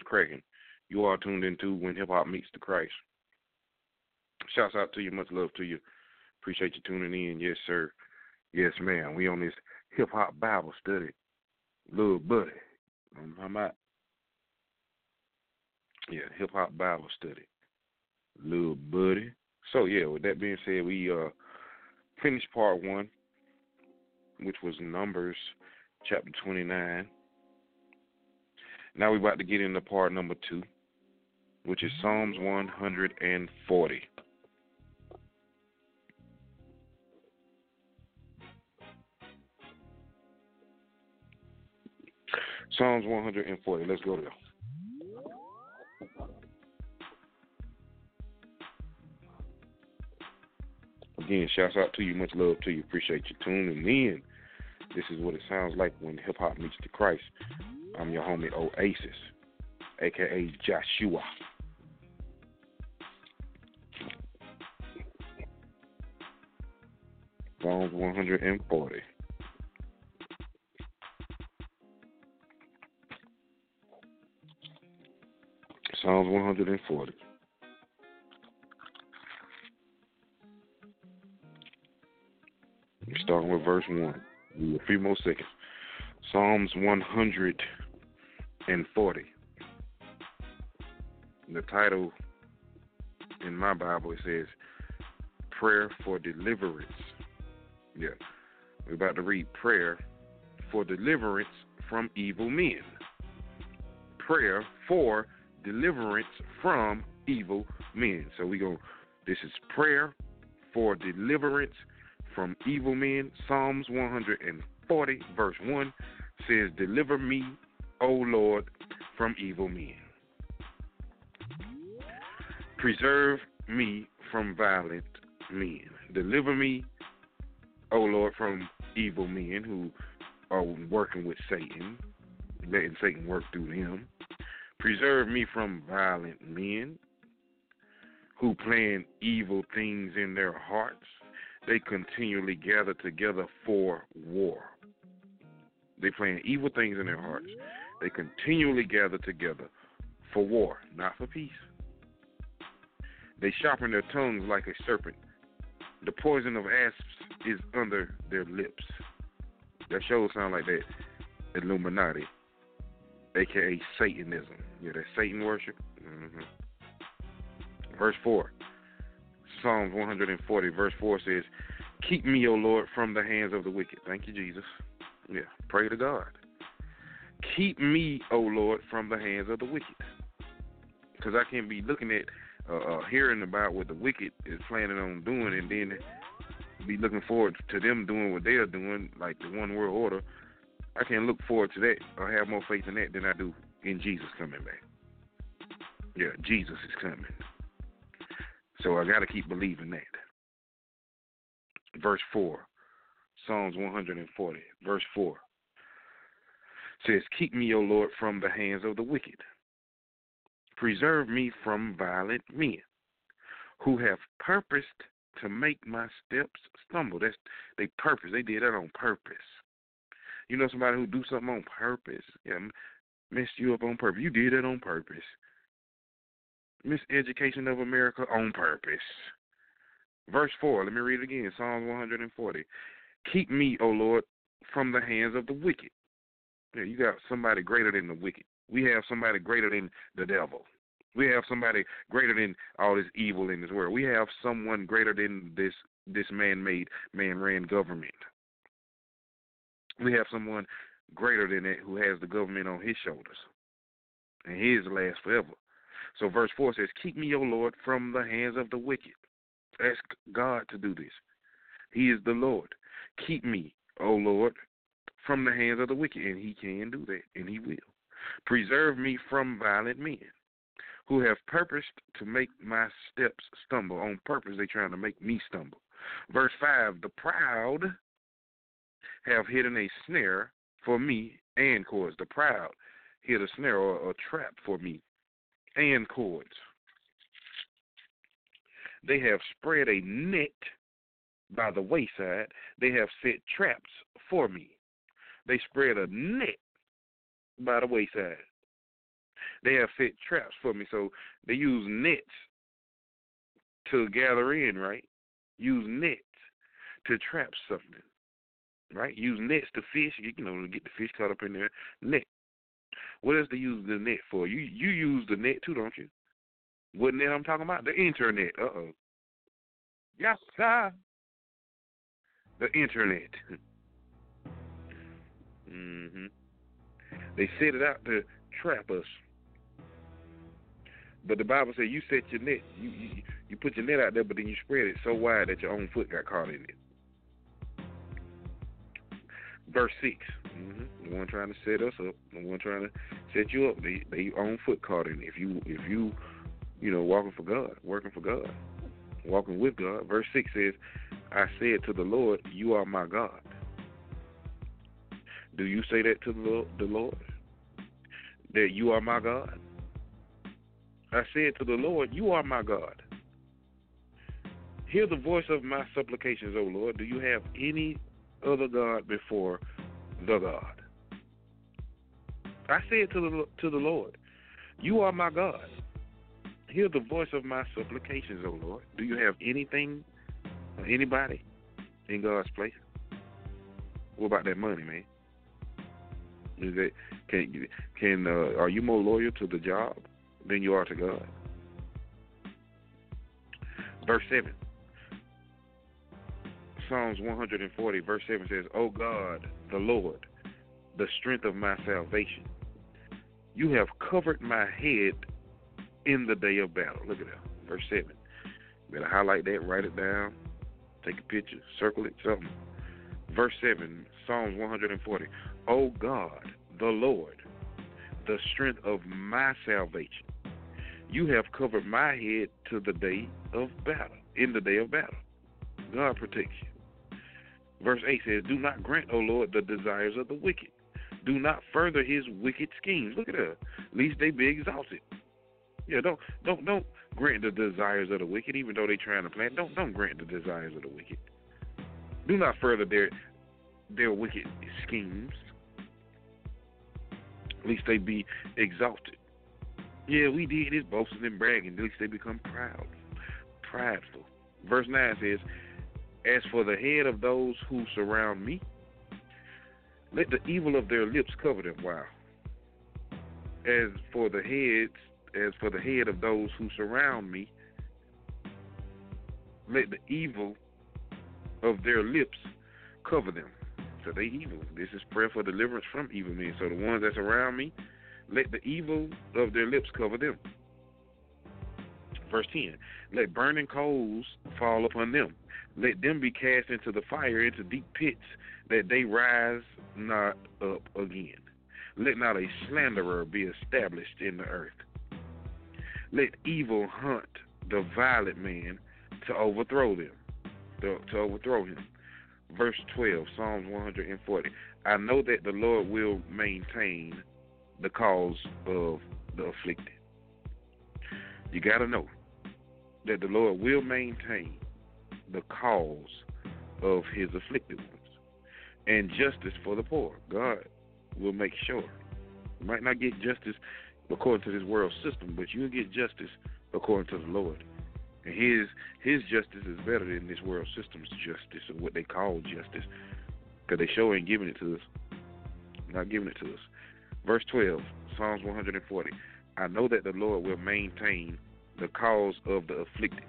cracking. You are tuned into When Hip Hop Meets the Christ. Shouts out to you. Much love to you. Appreciate you tuning in. Yes, sir. Yes, ma'am. We on this hip hop Bible study. Little buddy. I'm talking about. Yeah, hip hop Bible study. Little buddy. So yeah, with that being said, we uh finished part one, which was Numbers chapter twenty-nine. Now we're about to get into part number two, which is Psalms one hundred forty. Psalms one hundred forty. Let's go there. Again, shouts out to you. Much love to you. Appreciate you tuning in. This is what it sounds like when hip hop meets the Christ. I'm your homie Oasis, a k a. Joshua. Psalms one hundred forty. Psalms one hundred forty. We're starting with verse one. A few more seconds. Psalms one hundred forty. The title in my Bible, it says, Prayer for Deliverance. Yeah. We're about to read Prayer for Deliverance from Evil Men. Prayer for Deliverance from Evil Men. So we go, this is Prayer for Deliverance from Evil Men. Psalms one hundred forty, verse one says, Deliver me, O Lord, from evil men. Preserve me from violent men. Deliver me, O Lord, from evil men who are working with Satan, letting Satan work through them. Preserve me from violent men who plan evil things in their hearts. They continually gather together for war. They plan evil things in their hearts. They continually gather together for war, not for peace. They sharpen their tongues like a serpent. The poison of asps is under their lips. That sure sound like that Illuminati, a k a. Satanism. Yeah, that Satan worship. Mm-hmm. Verse four. Psalms one hundred forty, verse four says, Keep me, O Lord, from the hands of the wicked. Thank you, Jesus. Yeah, pray to God. Keep me, O Lord, from the hands of the wicked. Because I can't be looking at, uh, uh, hearing about what the wicked is planning on doing and then be looking forward to them doing what they are doing, like the one world order. I can't look forward to that or have more faith in that than I do in Jesus coming back. Yeah, Jesus is coming. So I got to keep believing that. Verse four, Psalms one hundred forty, verse four says, Keep me, O Lord, from the hands of the wicked. Preserve me from violent men who have purposed to make my steps stumble. That's they purpose. They did that on purpose. You know somebody who do something on purpose? Yeah, messed you up on purpose. You did it on purpose. Miseducation of America on purpose. Verse four, let me read it again. Psalms one hundred forty. Keep me, O Lord, from the hands of the wicked. Yeah, you got somebody greater than the wicked. We have somebody greater than the devil. We have somebody greater than all this evil in this world. We have someone greater than this this man-made, man-ran government. We have someone greater than that who has the government on his shoulders. And his lasts forever. So verse four says, Keep me, O Lord, from the hands of the wicked. Ask God to do this. He is the Lord. Keep me, O Lord, from the hands of the wicked. And he can do that, and he will. Preserve me from violent men who have purposed to make my steps stumble. On purpose, they're trying to make me stumble. Verse five, the proud have hidden a snare for me and cords. The proud hid a snare or a trap for me and cords. They have spread a net by the wayside. They have set traps for me. They spread a net by the wayside. They have set traps for me. So they use nets to gather in, right? Use nets to trap something, right? Use nets to fish, you know, to get the fish caught up in there. Net. What else do you use the net for? You you use the net too, don't you? What net I'm talking about? The internet. Uh-oh. Yes, sir. The internet. mm-hmm. They set it out to trap us. But the Bible says you set your net, you, you you put your net out there, but then you spread it so wide that your own foot got caught in it. Verse six, mm-hmm. the one trying to set us up, the one trying to set you up, they they own foot caught in it. If you if you you know walking for God, working for God, walking with God. Verse six says, "I said to the Lord, you are my God." Do you say that to the Lord? That you are my God? I said to the Lord, you are my God. Hear the voice of my supplications, O Lord. Do you have any other God before the God? I said to the to the Lord, you are my God. Hear the voice of my supplications, O Lord. Do you have anything or anybody in God's place? What about that money, man? Is that can can uh, are you more loyal to the job than you are to God? Verse seven. Psalms one hundred forty, verse seven says, "O God, the Lord, the strength of my salvation, you have covered my head in the day of battle." Look at that, verse seven. Better highlight that, write it down, take a picture, circle it, something. Verse seven, Psalms one hundred forty, "O God, the Lord, the strength of my salvation, you have covered my head to the day of battle, in the day of battle." God protects you. Verse eight says, "Do not grant, O Lord, the desires of the wicked. Do not further his wicked schemes." Look at that. Lest they be exalted. Yeah, don't don't don't grant the desires of the wicked, even though they're trying to plan. Don't don't grant the desires of the wicked. Do not further their their wicked schemes, lest they be exalted. Yeah, we did this boasting and bragging, lest they become proud, prideful. Verse nine says, "As for the head of those who surround me, let the evil of their lips cover them." Wow. As for the heads, as for the head of those who surround me, let the evil of their lips cover them. So they evil. This is prayer for deliverance from evil men. So the ones that's around me, let the evil of their lips cover them. Verse ten, "Let burning coals fall upon them. Let them be cast into the fire, into deep pits, that they rise not up again. Let not a slanderer be established in the earth. Let evil hunt the violent man to overthrow them, to, to overthrow him." Verse twelve, Psalms one hundred forty, "I know that the Lord will maintain the cause of the afflicted." You got to know that the Lord will maintain the cause of his afflicted ones, and justice for the poor. God will make sure. You might not get justice according to this world system, but you'll get justice according to the Lord. And his his justice is better than this world system's justice, or what they call justice, because they sure ain't giving it to us. Not giving it to us. Verse twelve, Psalms one hundred forty, "I know that the Lord will maintain the cause of the afflicted,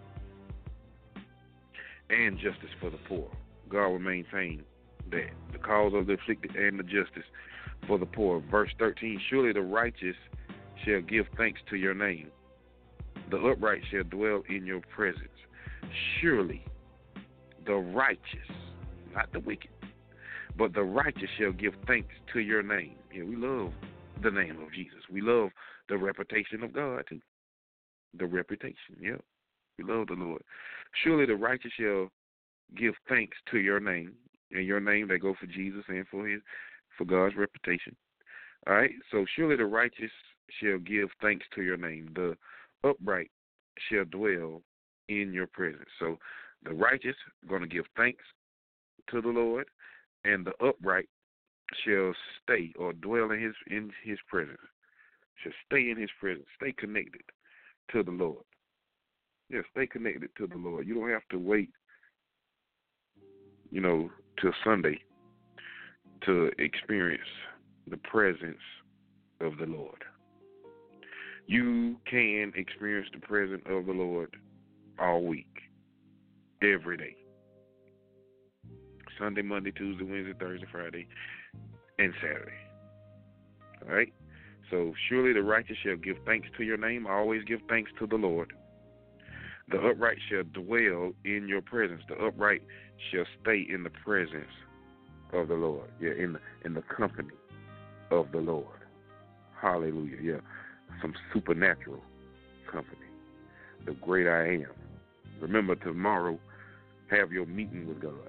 and justice for the poor." God will maintain that, the cause of the afflicted and the justice for the poor. Verse thirteen, "Surely the righteous shall give thanks to your name. The upright shall dwell in your presence." Surely the righteous, not the wicked, but the righteous shall give thanks to your name. Yeah, we love the name of Jesus. We love the reputation of God too. The reputation, yeah. We love the Lord. "Surely the righteous shall give thanks to your name." And your name, they go for Jesus and for his, for God's reputation. All right. So surely the righteous shall give thanks to your name. The upright shall dwell in your presence. So the righteous are going to give thanks to the Lord, and the upright shall stay or dwell in his in his presence. should stay in his presence. Stay connected to the Lord. Yeah, stay connected to the Lord. You don't have to wait, you know, till Sunday to experience the presence of the Lord. You can experience the presence of the Lord all week, every day. Sunday, Monday, Tuesday, Wednesday, Thursday, Friday, and Saturday. All right? So surely the righteous shall give thanks to your name. I always give thanks to the Lord. The upright shall dwell in your presence. The upright shall stay in the presence of the Lord. Yeah, in the, in the company of the Lord. Hallelujah. Yeah, some supernatural company. The great I am. Remember, tomorrow, have your meeting with God.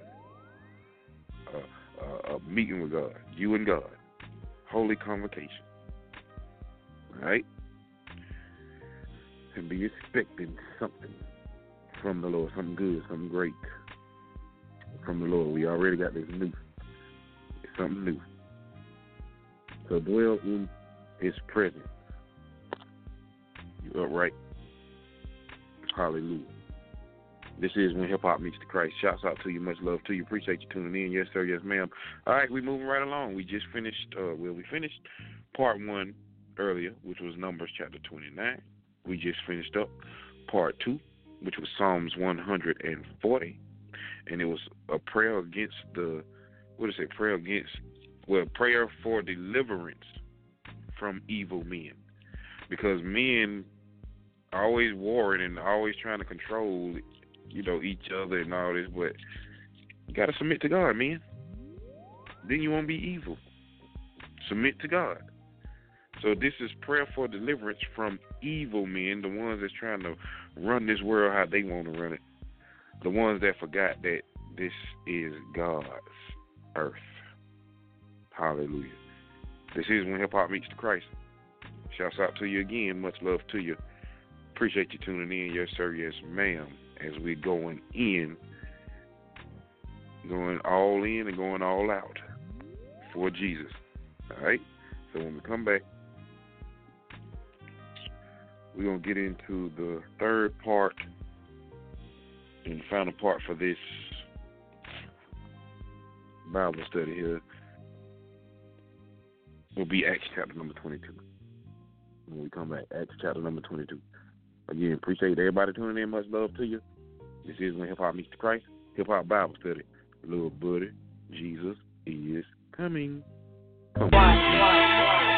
Uh, uh, a meeting with God. You and God. Holy convocation. All right? And be expecting something from the Lord. Something good, something great from the Lord. We already got this new. It's something new. So dwell in his presence. You upright. Hallelujah. This is When Hip Hop Meets the Christ. Shouts out to you. Much love to you. Appreciate you tuning in. Yes, sir. Yes, ma'am. All right, we moving right along. We just finished, uh, well, we finished part one earlier, which was Numbers chapter twenty-nine. We just finished up part two, which was Psalms one hundred forty. And it was a prayer against the, what is it, prayer against, well, prayer for deliverance from evil men. Because men are always warring and always trying to control, you know, each other and all this, but you got to submit to God, man. Then you won't be evil. Submit to God. So this is prayer for deliverance from evil men, the ones that's trying to run this world how they want to run it. The ones that forgot that this is God's earth. Hallelujah. This is When Hip Hop Meets the Christ. Shouts out to you again. Much love to you. Appreciate you tuning in. Yes, sir. Yes, ma'am. As we're going in, going all in and going all out for Jesus. All right? So when we come back, we're going to get into the third part and the final part for this Bible study here. Will be Acts chapter number twenty-two. When we come back, Acts chapter number twenty-two. Again, appreciate everybody tuning in. Much love to you. This is When Hip Hop Meets the Christ. Hip Hop Bible Study. Little buddy, Jesus is coming. Come on.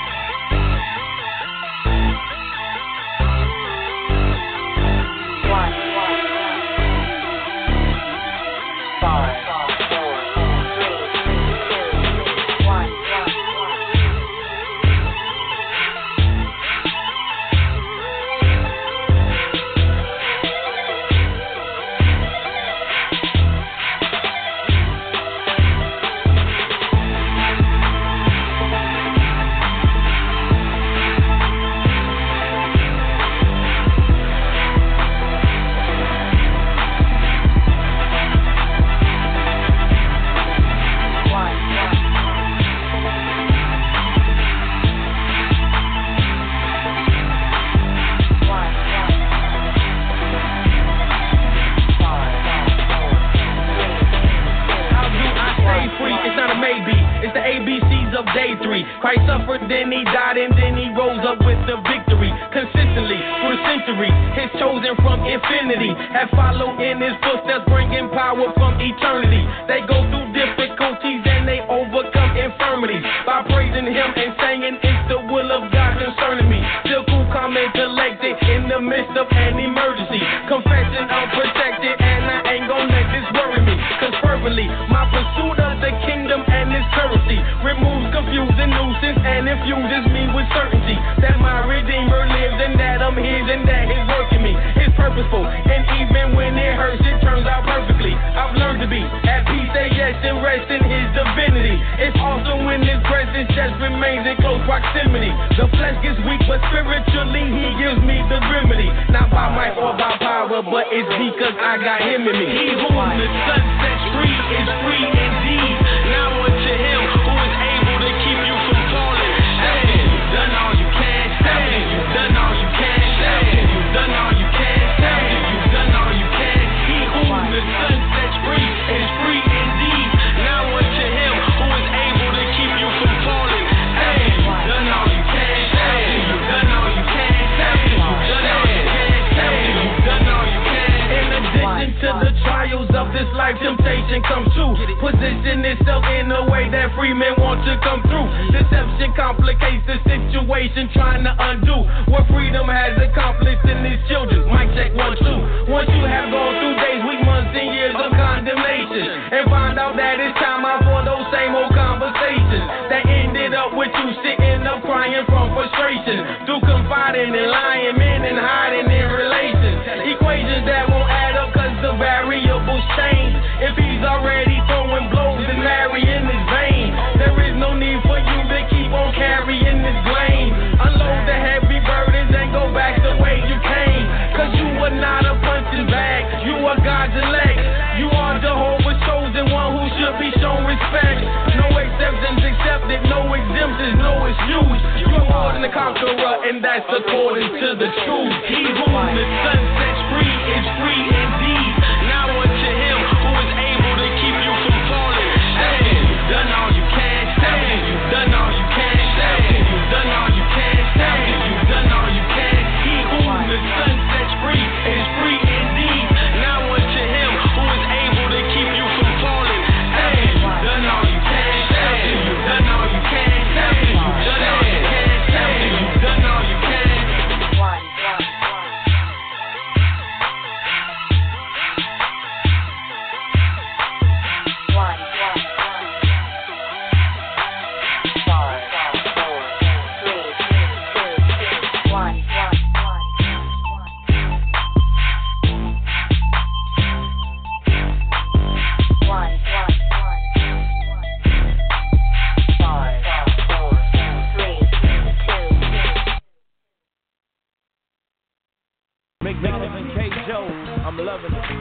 Christ suffered, then he died, and then he rose up with the victory. Consistently, through the century, his chosen from infinity have followed in his footsteps, bringing power from eternity. They go through difficulties and they overcome infirmities by praising him and saying it's the will of God concerning me. Still cool, calm, and collected in the midst of an emergency. Confessing I'm protected and I ain't gonna let this worry me. Cause fervently, my pursuit of the kingdom and his currency removes confusing nuisance and infuses me with certainty that my Redeemer lives and that I'm his and that his work in me is purposeful. And even when it hurts, it turns out perfectly. I've learned to be at peace, say yes, and rest in his divinity. It's awesome when his presence just remains in close proximity. The flesh gets weak, but spiritually he gives me the remedy. Not by might or by power, but it's because I got him in me. He whom the sun sets free is free indeed. Now unto him who is able to keep you from falling. Stand, done all you can. deception comes true. Position itself in a way that free men want to come through. Deception complicates the situation, trying to undo what freedom has accomplished in its children. Mic check one, two. Once you have gone through days, weeks, months, and years of condemnation, and find out that it's time out for those same old conversations that ended up with you sitting up crying from frustration, through confiding and lying men and hiding in relations. Equations that won't add up cause the variables change. If he's already throwing blows and marrying his vein, there is no need for you to keep on carrying this blame. Unload the heavy burdens and go back the way you came, cause you are not a punching bag, you are God's elect. You are Jehovah's chosen one who should be shown respect. No exceptions accepted, no exemptions, no excuse. You are more than a conqueror, and that's according to the truth. He whom the sun sets free is free indeed. Now unto him who is able to keep you from falling. After you've done all you can, after you've done all you can, after you've done all you can, after you've done all you can. He whom the sun sets free is free indeed. Now unto him who is able to keep you from falling. After you've done all you can, after you've done all you can, after you've done all you can, after you've done all you can. I'm loving it.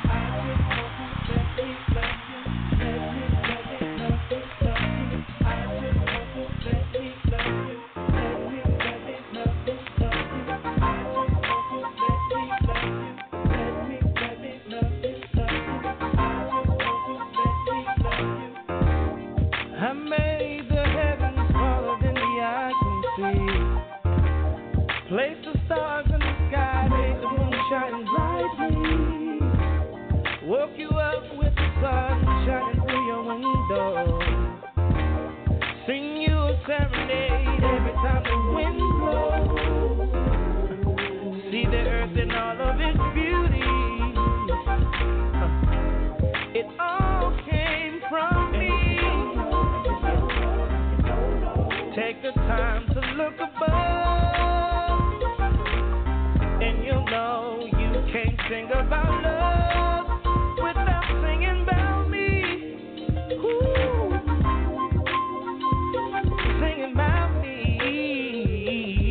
I made the heavens smaller than the eye can see. Placed the stars in the sky, made the moon shine brightly. Woke you up with the sun shining through your window. Sing you a serenade every time the wind blows. See the earth in all of its beauty. It all came from me. Take the time to look above, and you'll know you can't sing about love without singing about me. Ooh. Singing about me.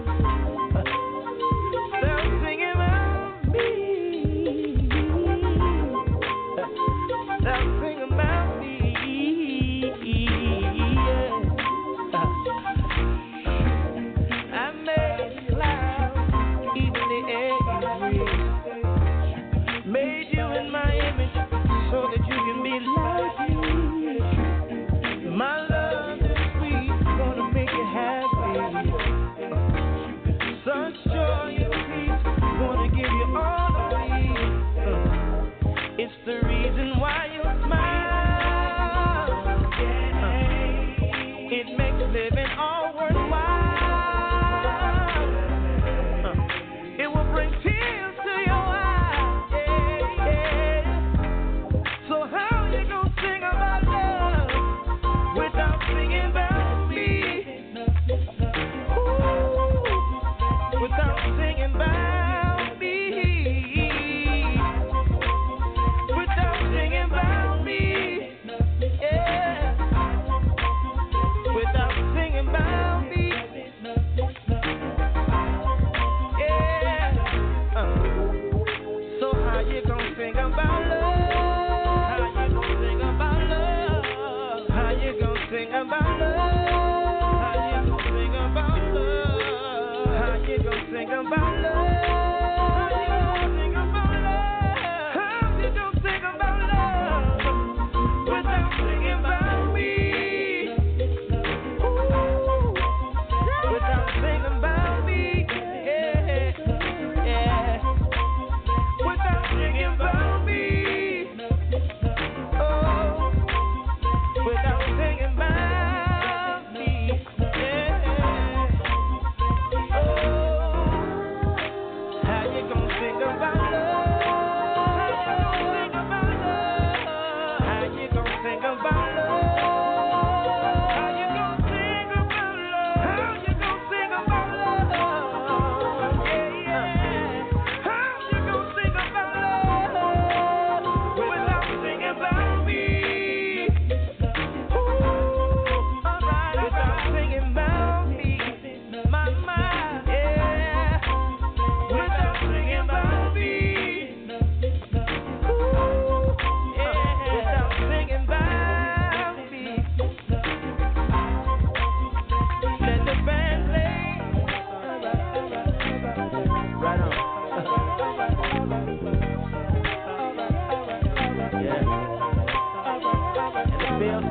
Stop singing about me. Stop singing about me. Yeah.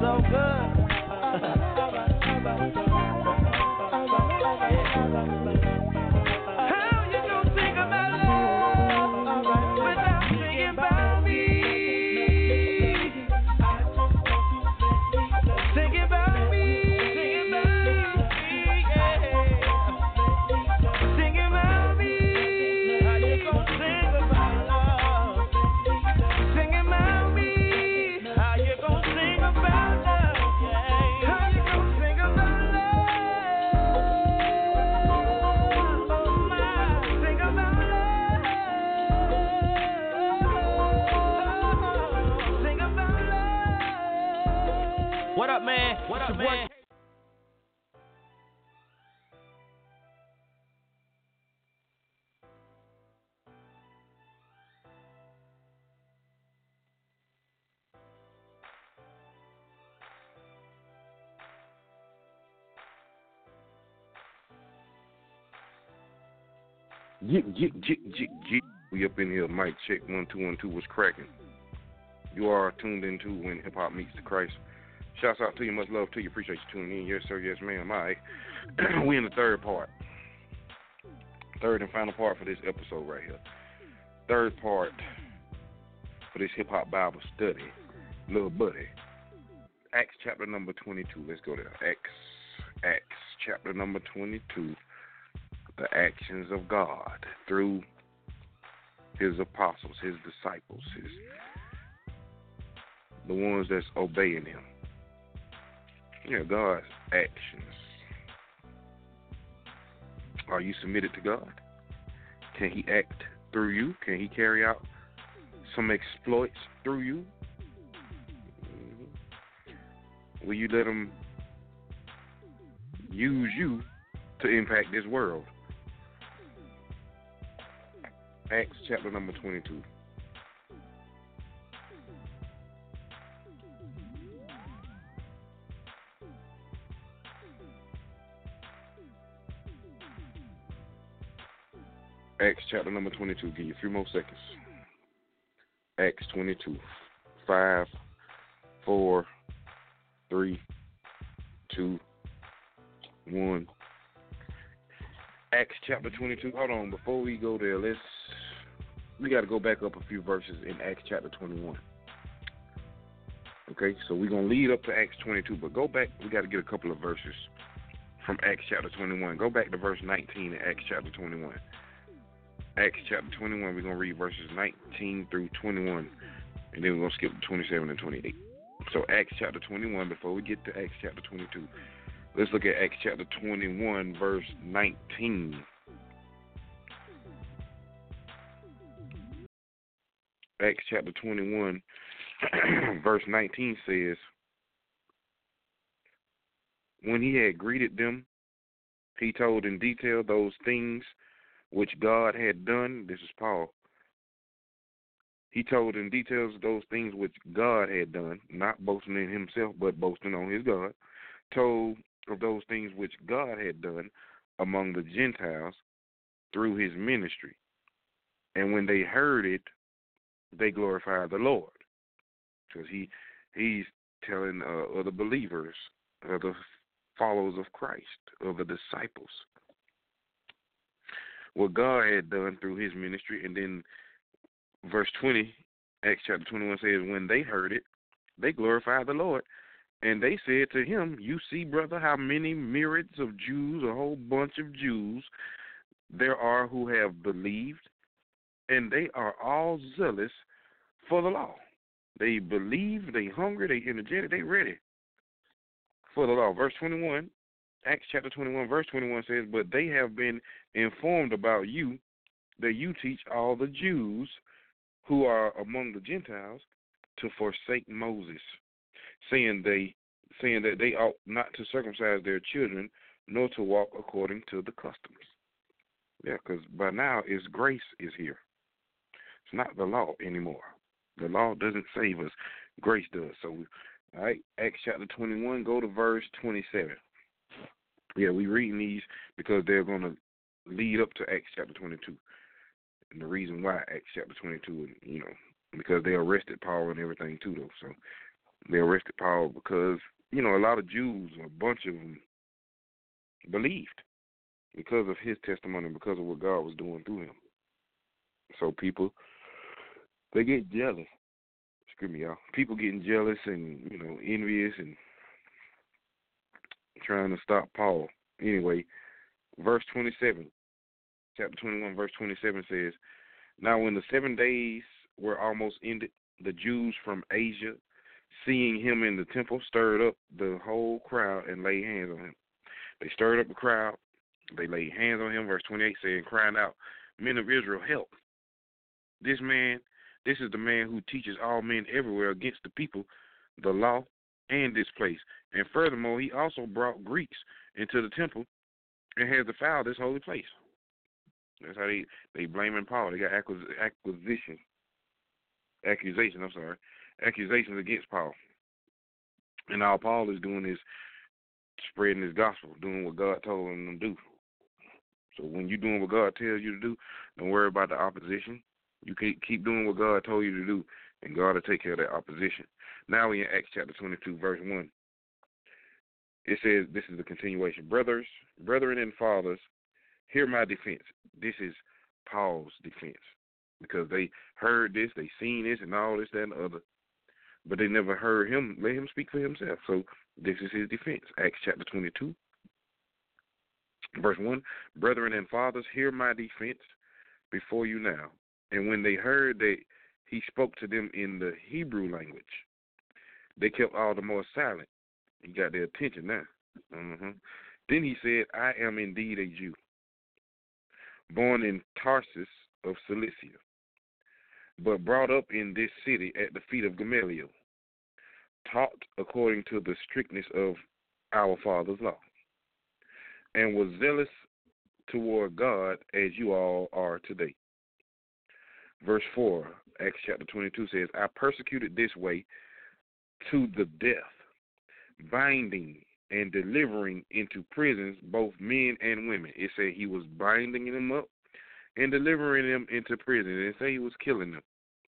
so good. How you gonna think about love without thinking about me? Thinking about me, thinking about me, yeah. Thinking about me. How you gonna think about love? Thinking about me. How you gonna think about love? Yeah. How you gonna think about love? Oh my, think about love. Think about love. What up, man? What up, man? Get, get, get, get, get. We up in here. Mic check. One, two, one, two. What's cracking? You are tuned into When Hip Hop Meets the Christ. Shouts out to you. Much love to you. Appreciate you tuning in. Yes, sir. Yes, ma'am. All right. We in the third part. Third and final part for this episode right here. Third part for this hip hop Bible study. Little buddy. Acts chapter number twenty-two. Let's go there. Acts, Acts chapter number twenty-two. The actions of God through his apostles, his disciples, his the ones that's obeying him. Yeah, God's actions. Are you submitted to God? Can he act through you? Can he carry out some exploits through you? Mm-hmm. Will you let him use you to impact this world? Acts chapter number twenty-two. Acts chapter number twenty-two. Give you three more seconds. Acts twenty-two. Five, four, three, two, one. Acts chapter twenty-two. Hold on. Before we go there, let's we got to go back up a few verses in Acts chapter twenty-one. Okay, so we're going to lead up to Acts twenty-two, but go back. We got to get a couple of verses from Acts chapter twenty-one. Go back to verse nineteen in Acts chapter twenty-one. Acts chapter twenty-one, we're going to read verses nineteen through twenty-one, and then we're going to skip to twenty-seven and twenty-eight. So Acts chapter twenty-one, before we get to Acts chapter twenty-two, let's look at Acts chapter twenty-one, verse nineteen. Acts chapter twenty-one, verse nineteen says, when he had greeted them, he told in detail those things which God had done. This is Paul. He told in details those things which God had done, not boasting in himself, but boasting on his God. Told of those things which God had done among the Gentiles through his ministry. And when they heard it, they glorified the Lord. Because he he's telling uh, other believers, other followers of Christ, other disciples, what God had done through his ministry. And then verse twenty, Acts chapter twenty-one says, when they heard it, they glorified the Lord. And they said to him, you see, brother, how many myriads of Jews, a whole bunch of Jews, there are who have believed, and they are all zealous for the law. They believe, they hungry, they energetic, they ready for the law. Verse twenty-one, Acts chapter twenty-one, verse twenty-one says, but they have been informed about you, that you teach all the Jews who are among the Gentiles to forsake Moses, saying they saying that they ought not to circumcise their children, nor to walk according to the customs. Yeah, because by now it's grace is here. It's not the law anymore. The law doesn't save us. Grace does. So, all right, Acts chapter twenty-one, go to verse twenty-seven. Yeah, we reading these because they're going to lead up to Acts chapter twenty-two. And the reason why Acts chapter twenty-two, you know, because they arrested Paul and everything too, though. So They arrested Paul because, you know, a lot of Jews, a bunch of them, believed because of his testimony, because of what God was doing through him. So people, they get jealous. Excuse me, y'all. People getting jealous and, you know, envious and trying to stop Paul. Anyway, verse twenty-seven, chapter twenty-one, verse twenty-seven says, "Now when the seven days were almost ended, the Jews from Asia, seeing him in the temple, stirred up the whole crowd and laid hands on him." They stirred up the crowd. They laid hands on him. Verse twenty-eight saying, crying out, "Men of Israel, help. This man, this is the man who teaches all men everywhere against the people, the law, and this place. And furthermore, he also brought Greeks into the temple and has defiled this holy place." That's how they, they blaming Paul. They got acquis, acquisition, accusation, I'm sorry, accusations against Paul. And all Paul is doing is spreading his gospel, doing what God told him to do. So when you're doing what God tells you to do, don't worry about the opposition. You keep keep doing what God told you to do, and God will take care of that opposition. Now we in Acts chapter twenty-two, verse one. It says, this is the continuation. Brothers, brethren and fathers, hear my defense. This is Paul's defense. Because they heard this, they seen this, and all this, that, and the other. But they never heard him, let him speak for himself. So this is his defense. Acts chapter twenty-two, verse one. Brethren and fathers, hear my defense before you now. And when they heard that he spoke to them in the Hebrew language, they kept all the more silent. He got their attention now. Uh-huh. Then he said, "I am indeed a Jew, born in Tarsus of Cilicia, but brought up in this city at the feet of Gamaliel, taught according to the strictness of our father's law, and was zealous toward God as you all are today." Verse four, Acts chapter twenty-two says, "I persecuted this way to the death, binding and delivering into prisons both men and women." It said he was binding them up and delivering them into prison. And it say he was killing them.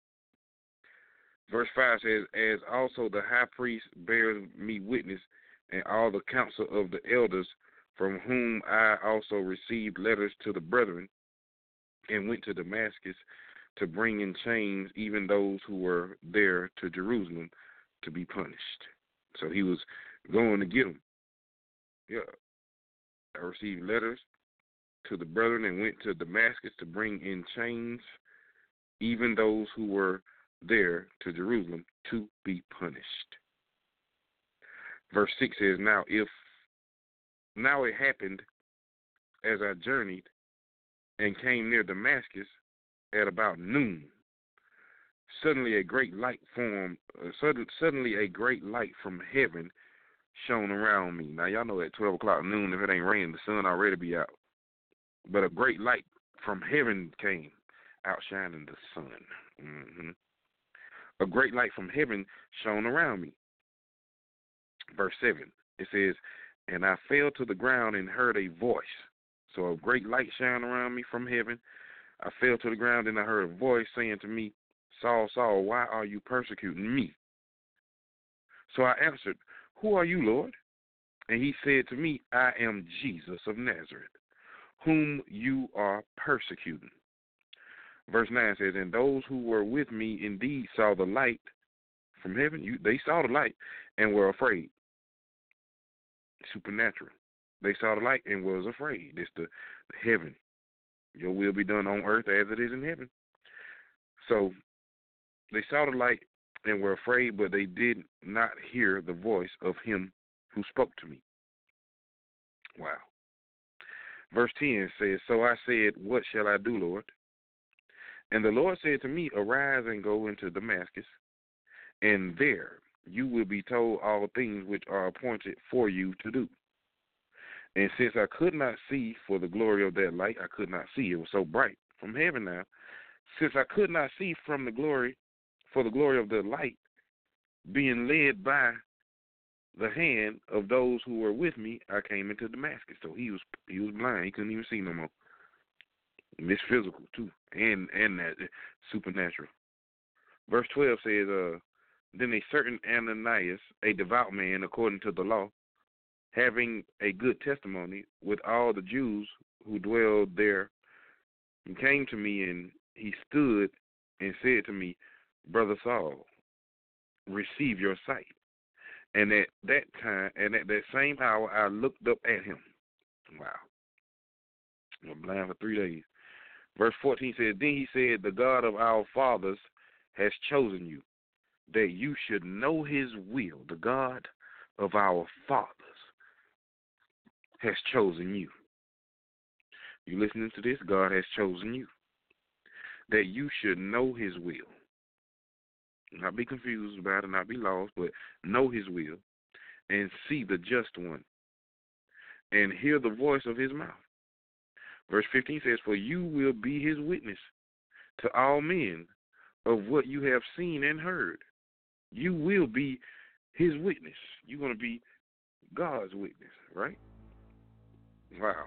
Verse five says, "As also the high priest bears me witness, and all the council of the elders, from whom I also received letters to the brethren, and went to Damascus to bring in chains even those who were there to Jerusalem to be punished." So he was going to get them. Yeah. I received letters to the brethren and went to Damascus to bring in chains even those who were there to Jerusalem to be punished. Verse six says, Now if now it happened as I journeyed and came near Damascus at about noon, suddenly a great light formed, uh, sudden, suddenly a great light from heaven shone around me. Now y'all know at twelve o'clock noon, if it ain't raining, the sun already be out. But a great light from heaven came, outshining the sun. Mm-hmm. A great light from heaven shone around me. Verse seven, it says, "And I fell to the ground and heard a voice." So a great light shined around me from heaven. I fell to the ground and I heard a voice saying to me, "Saul, Saul, why are you persecuting me?" So I answered, "Who are you, Lord?" And he said to me, "I am Jesus of Nazareth, whom you are persecuting." Verse nine says, "And those who were with me indeed saw the light from heaven." You, they saw the light and were afraid. Supernatural. They saw the light and was afraid. It's the, the heaven. Your will be done on earth as it is in heaven. So they saw the light and were afraid, but they did not hear the voice of him who spoke to me. Wow. Verse ten says, "So I said, what shall I do, Lord? And the Lord said to me, arise and go into Damascus, and there you will be told all things which are appointed for you to do." And since I could not see for the glory of that light, I could not see. It was so bright from heaven now. Since I could not see from the glory, for the glory of the light, being led by the hand of those who were with me, I came into Damascus. So he was he was blind. He couldn't even see no more. And it's physical too, and and that supernatural. Verse twelve says, uh, Then a certain Ananias, a devout man according to the law, having a good testimony with all the Jews who dwelled there, he came to me, and he stood and said to me, Brother Saul, receive your sight. And at that time, and at that same hour, I looked up at him. Wow. I'm blind for three days. Verse fourteen says, then he said, the God of our fathers has chosen you, that you should know his will. The God of our fathers has chosen you. You listening to this? God has chosen you, that you should know his will. Not be confused about it, not be lost, but know his will and see the just one and hear the voice of his mouth. Verse fifteen says, for you will be his witness to all men of what you have seen and heard. You will be his witness. You're going to be God's witness, right? Wow.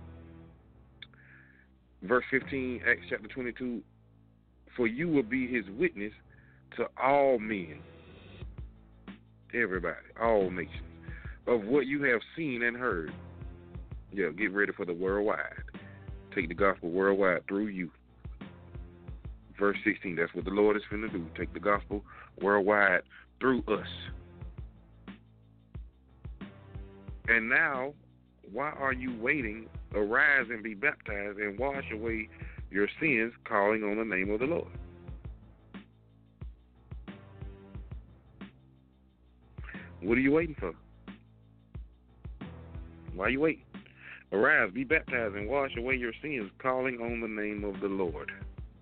Verse fifteen, Acts chapter twenty-two, for you will be his witness to all men, everybody, all nations, of what you have seen and heard. Yeah, get ready for the worldwide. Take the gospel worldwide through you. Verse sixteen, that's what the Lord is finna do. Take the gospel worldwide through us. And now, why are you waiting? Arise and be baptized and wash away your sins, calling on the name of the Lord. What are you waiting for? Why are you waiting? Arise, be baptized, and wash away your sins, calling on the name of the Lord.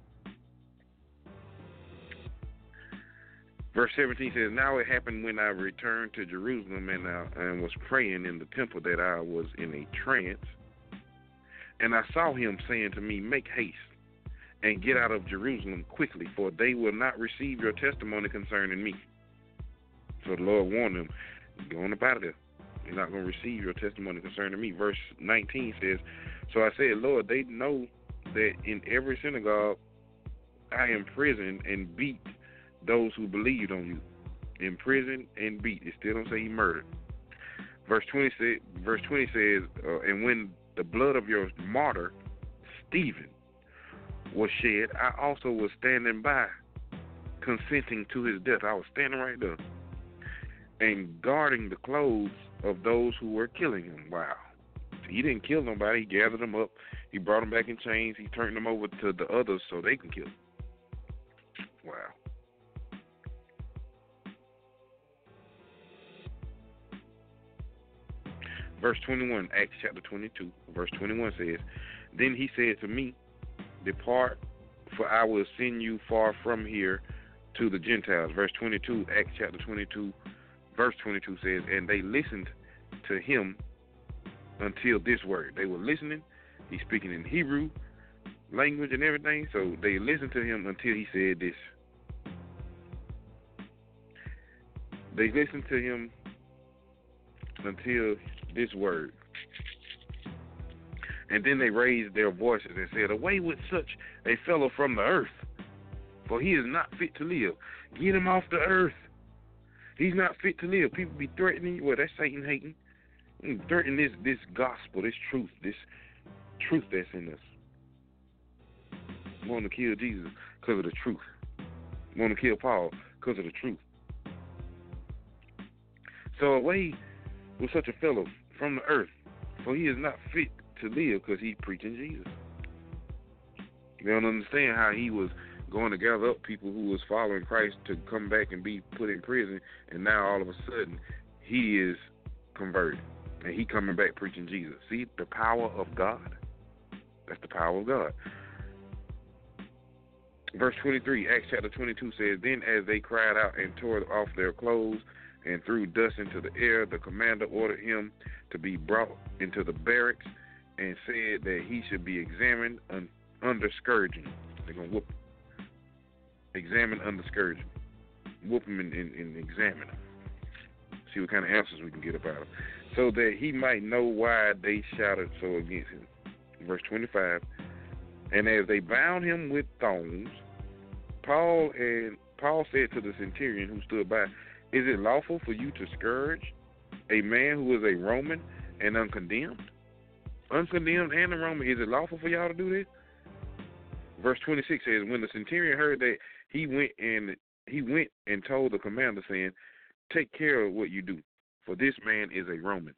Verse seventeen says, now it happened when I returned to Jerusalem and, I, and was praying in the temple that I was in a trance. And I saw him saying to me, make haste and get out of Jerusalem quickly, for they will not receive your testimony concerning me. So the Lord warned him, go on up out of there. You're not going to receive your testimony concerning me. Verse nineteen says, so I said, Lord, they know that in every synagogue I imprisoned and beat those who believed on you. Imprisoned and beat. It still don't say he murdered. Verse twenty, say, verse twenty says, uh, and when the blood of your martyr, Stephen, was shed, I also was standing by, consenting to his death. I was standing right there and guarding the clothes of those who were killing him. Wow. He didn't kill nobody. He gathered them up. He brought them back in chains. He turned them over to the others so they can kill them. Wow. Verse twenty-one, Acts chapter twenty-two, verse twenty-one says, then he said to me, depart, for I will send you far from here to the Gentiles. Verse twenty-two, Acts chapter twenty-two, verse twenty-two says, and they listened to him until this word. They were listening. He's speaking in Hebrew language and everything, so they listened to him until he said this. They listened to him until this word. And then they raised their voices and said, away with such a fellow from the earth, for he is not fit to live. Get him off the earth. He's not fit to live. People be threatening you. Well, that's Satan hating. Threatening this, this gospel, this truth, this truth that's in us. Want to kill Jesus because of the truth. Want to kill Paul because of the truth. So away with such a fellow from the earth, for he is not fit to live because he's preaching Jesus. They don't understand how he was going to gather up people who was following Christ to come back and be put in prison, and now all of a sudden he is converted and he coming back preaching Jesus. See, the power of God. That's the power of God. Verse twenty-three, Acts chapter twenty-two says, then as they cried out and tore off their clothes and threw dust into the air, the commander ordered him to be brought into the barracks and said that he should be examined un- under scourging. They're going to whoop him. Examine under scourging. Whoop him and, and, and examine him. See what kind of answers we can get about him. So that he might know why they shouted so against him. Verse twenty-five, and as they bound him with thongs, Paul and Paul said to the centurion who stood by, is it lawful for you to scourge a man who is a Roman and uncondemned? Uncondemned and a Roman, is it lawful for y'all to do this? Verse twenty-six says, when the centurion heard that, he went and he went and told the commander, saying, take care of what you do, for this man is a Roman.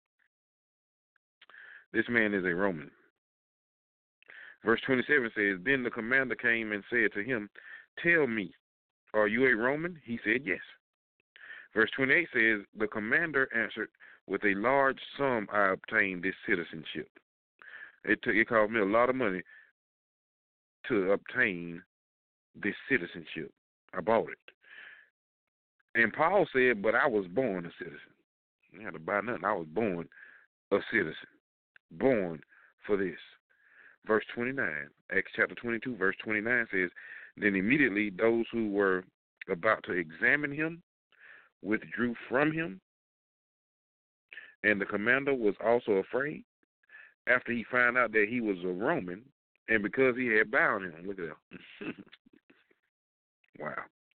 This man is a Roman. Verse twenty-seven says, then the commander came and said to him, tell me, are you a Roman? He said, yes. Verse twenty-eight says, the commander answered, with a large sum I obtained this citizenship. It took, it cost me a lot of money to obtain this citizenship. I bought it. And Paul said, but I was born a citizen. I didn't have to buy nothing. I was born a citizen. Born for this. Verse twenty-nine, Acts chapter twenty-two, verse twenty-nine says, then immediately those who were about to examine him withdrew from him, and the commander was also afraid after he found out that he was a Roman, and because he had bound him. Look at that. Wow.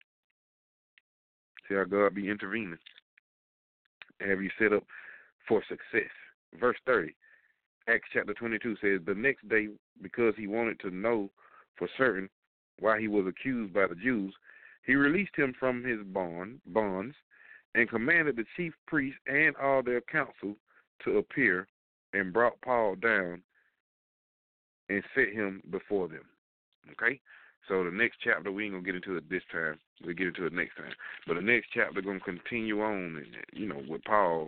See how God be intervening. Have you set up for success? Verse thirty, Acts chapter twenty-two says, the next day, because he wanted to know for certain why he was accused by the Jews, he released him from his bond, bonds and commanded the chief priests and all their council to appear, and brought Paul down and set him before them. Okay? So the next chapter, we ain't going to get into it this time. We'll get into it next time. But the next chapter going to continue on, and, you know, with Paul.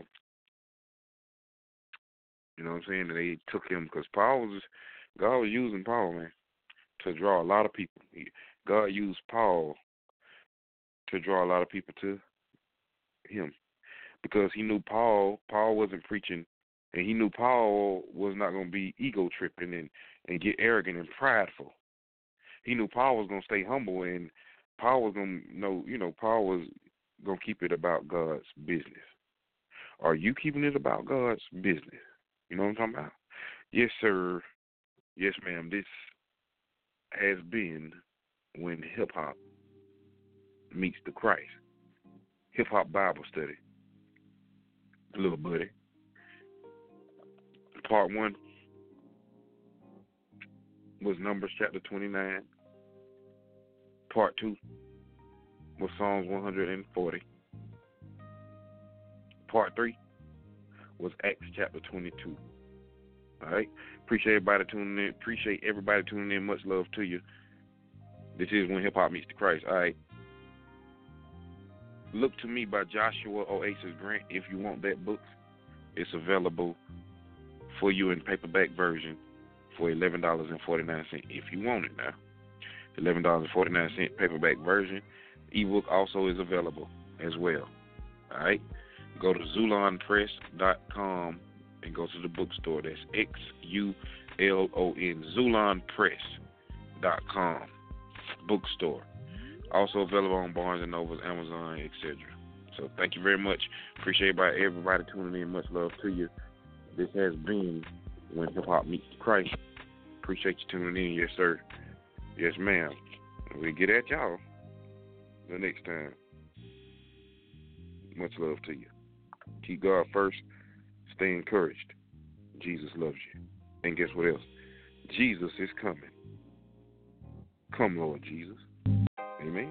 You know what I'm saying? And they took him because Paul was, God was using Paul, man, to draw a lot of people. He, God used Paul to draw a lot of people to him because he knew Paul, Paul wasn't preaching, and he knew Paul was not going to be ego tripping and, and get arrogant and prideful. He knew Paul was going to stay humble, and Paul was going to know, you know, Paul was going to keep it about God's business. Are you keeping it about God's business? You know what I'm talking about? Yes, sir. Yes, ma'am. This has been When Hip Hop Meets the Christ. Hip Hop Bible Study. Little buddy. Part one was Numbers chapter twenty-nine. Part two was Psalms one hundred forty. Part three was Acts chapter twenty-two. All right. Appreciate everybody tuning in. Appreciate everybody tuning in. Much love to you. This is When Hip Hop Meets the Christ. All right. Look to Me by Joshua Oasis Grant. If you want that book, it's available for you in paperback version for eleven dollars and forty-nine cents. If you want it now, eleven dollars and forty-nine cents paperback version. Ebook also is available as well. All right. Go to Zulon Press dot com and go to the bookstore. That's X U L O N, Zulon Press dot com bookstore. Also available on Barnes and Noble, Amazon, et cetera. So thank you very much. Appreciate by everybody tuning in. Much love to you. This has been When Hip Hop Meets Christ. Appreciate you tuning in. Yes, sir. Yes, ma'am. We get at y'all the next time. Much love to you. Keep God first. Stay encouraged. Jesus loves you. And guess what else? Jesus is coming. Come, Lord Jesus. Amen.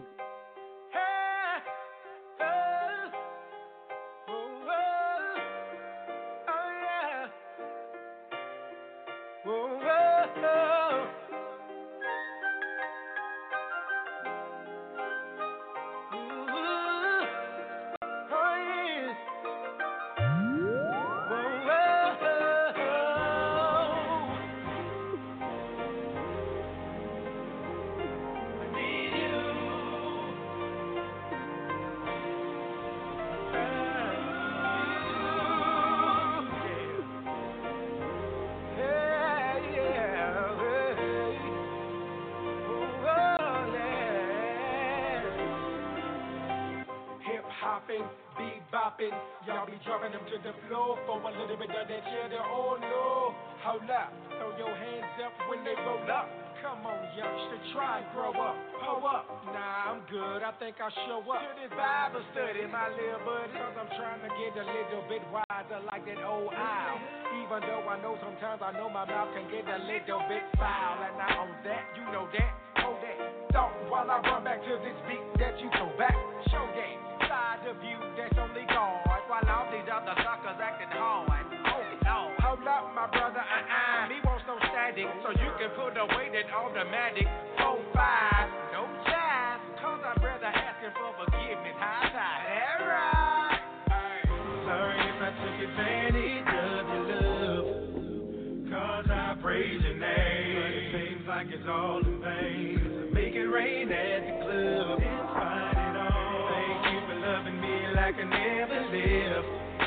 Y'all be dropping them to the floor for a little bit of that cheddar. Oh no, hold up, throw your hands up when they roll up. Come on, youngster, try and grow up. Hold up. Nah, I'm good. I think I'll show up to this Bible study, my little buddy. Cause I'm trying to get a little bit wiser like that old owl. Even though I know sometimes I know my mouth can get a little bit foul. And I own that, you know that, hold that thought while I run back to this beat that you throw back. Show that side of you that's only God. While all these other suckers acting hard. Hold up, my brother, uh-uh. Me wants no static, so you can put away that automatic. Four, five, no jive. Cause I'm brother asking for forgiveness. High tide, alright. Sorry if I took advantage of your love. Cause I praise your name. But it seems like it's all in vain. So make it rain at the club. Despite it all. Thank you for loving me like I never lived.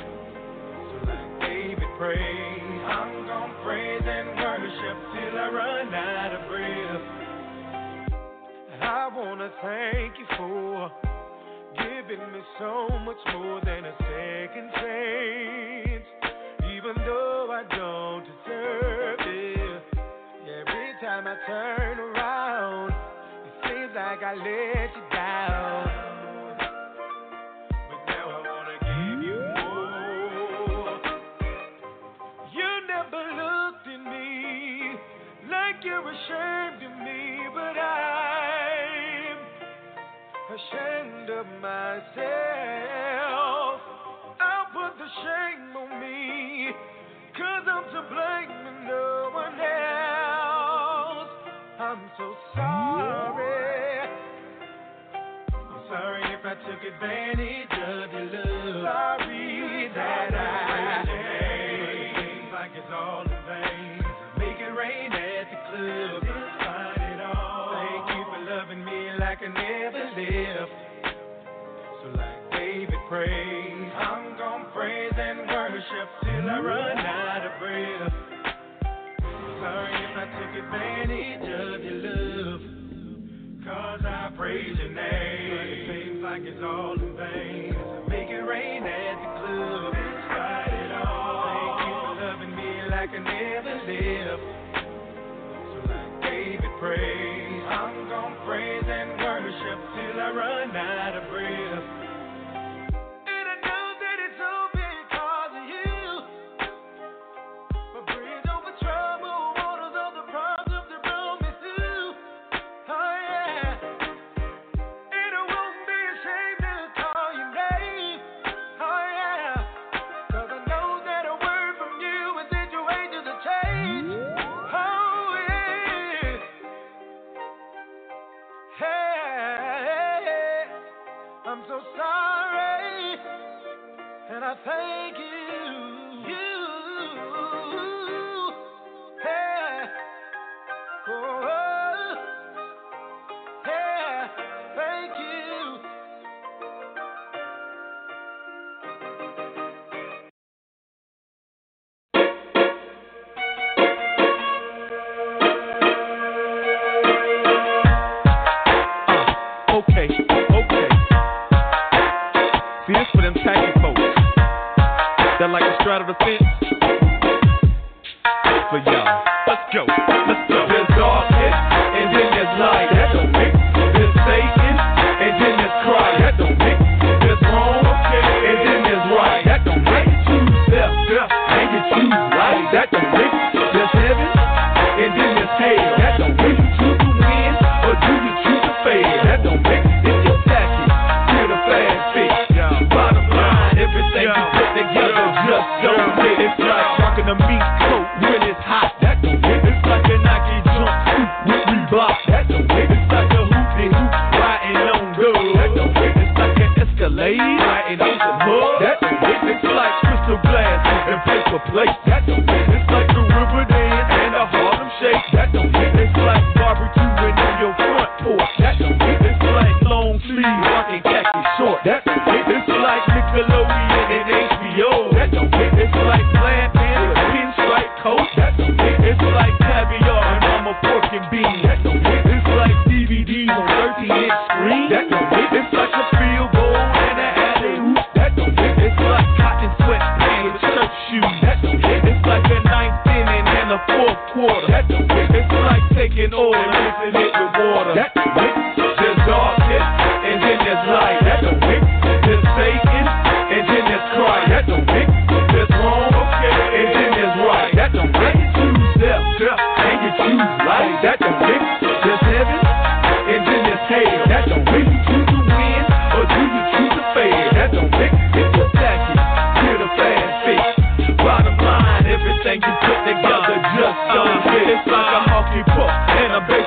Praise. I'm gonna praise and worship till I run out of breath. I wanna thank you for giving me so much more than a second chance. Even though I don't deserve it. Every time I turn around, it seems like I let you down. You're ashamed of me, but I'm ashamed of myself. I'll put the shame on me, cause I'm to blame and no one else. I'm so sorry. I'm sorry if I took advantage of your love. Sorry that I seems like it's all in vain. Make it rain at the club. Despite it all. Thank you for loving me like I never lived. So like David prays, I'm gonna praise and worship till I run out of breath. Sorry if I took advantage of your love. Cause I praise your name. But it seems like it's all in vain. So make it rain at the club. Despite it all. Thank you for loving me like I never lived. So like David prays, I'm gonna praise and worship till I run out of breath. And I know that it's all because of you. My bridge over troubled waters of the problems that brought me through. Oh yeah. And I won't be ashamed to call your name. Oh yeah. Cause I know that a word from you is situations to change. Oh yeah. Hey, I'm so sorry. And I thank you. You. Hey. Oh, oh. Yeah. Thank you. Okay, okay. See, this for them tacky folks that like to straddle the fence. For y'all, let's go, let's go. There's darkness, and then there's light. That don't mix. There's Satan, and then there's Christ. That don't mix. There's wrong, and then there's right. That don't mix. You choose left, and you choose right. That don't mix. There's heaven, and then there's hell. That don't mix. You choose to win, or do you choose to fail? That don't mix. It's your tactic. Get a fast fix. Bottom line, everything you put together just don't mix. It's like rocking a meat coat when it's hot. That don't mix. It's like a Nike jumpsuit with Reebok. That don't mix. It's like a hoopty hoop riding on gold. That don't mix. It's like an Escalade riding on some mud. That don't mix. It's like crystal glass and paper plate. That don't mix. It's like the river dance and the Harlem Shake. That don't mix. It's like barbecuing on your front porch. That don't mix. It's like long sleeve rocking khaki short. That don't mix. It's like Nickelodeon and H B O. That don't mix. It's like Black Panther, pinstripe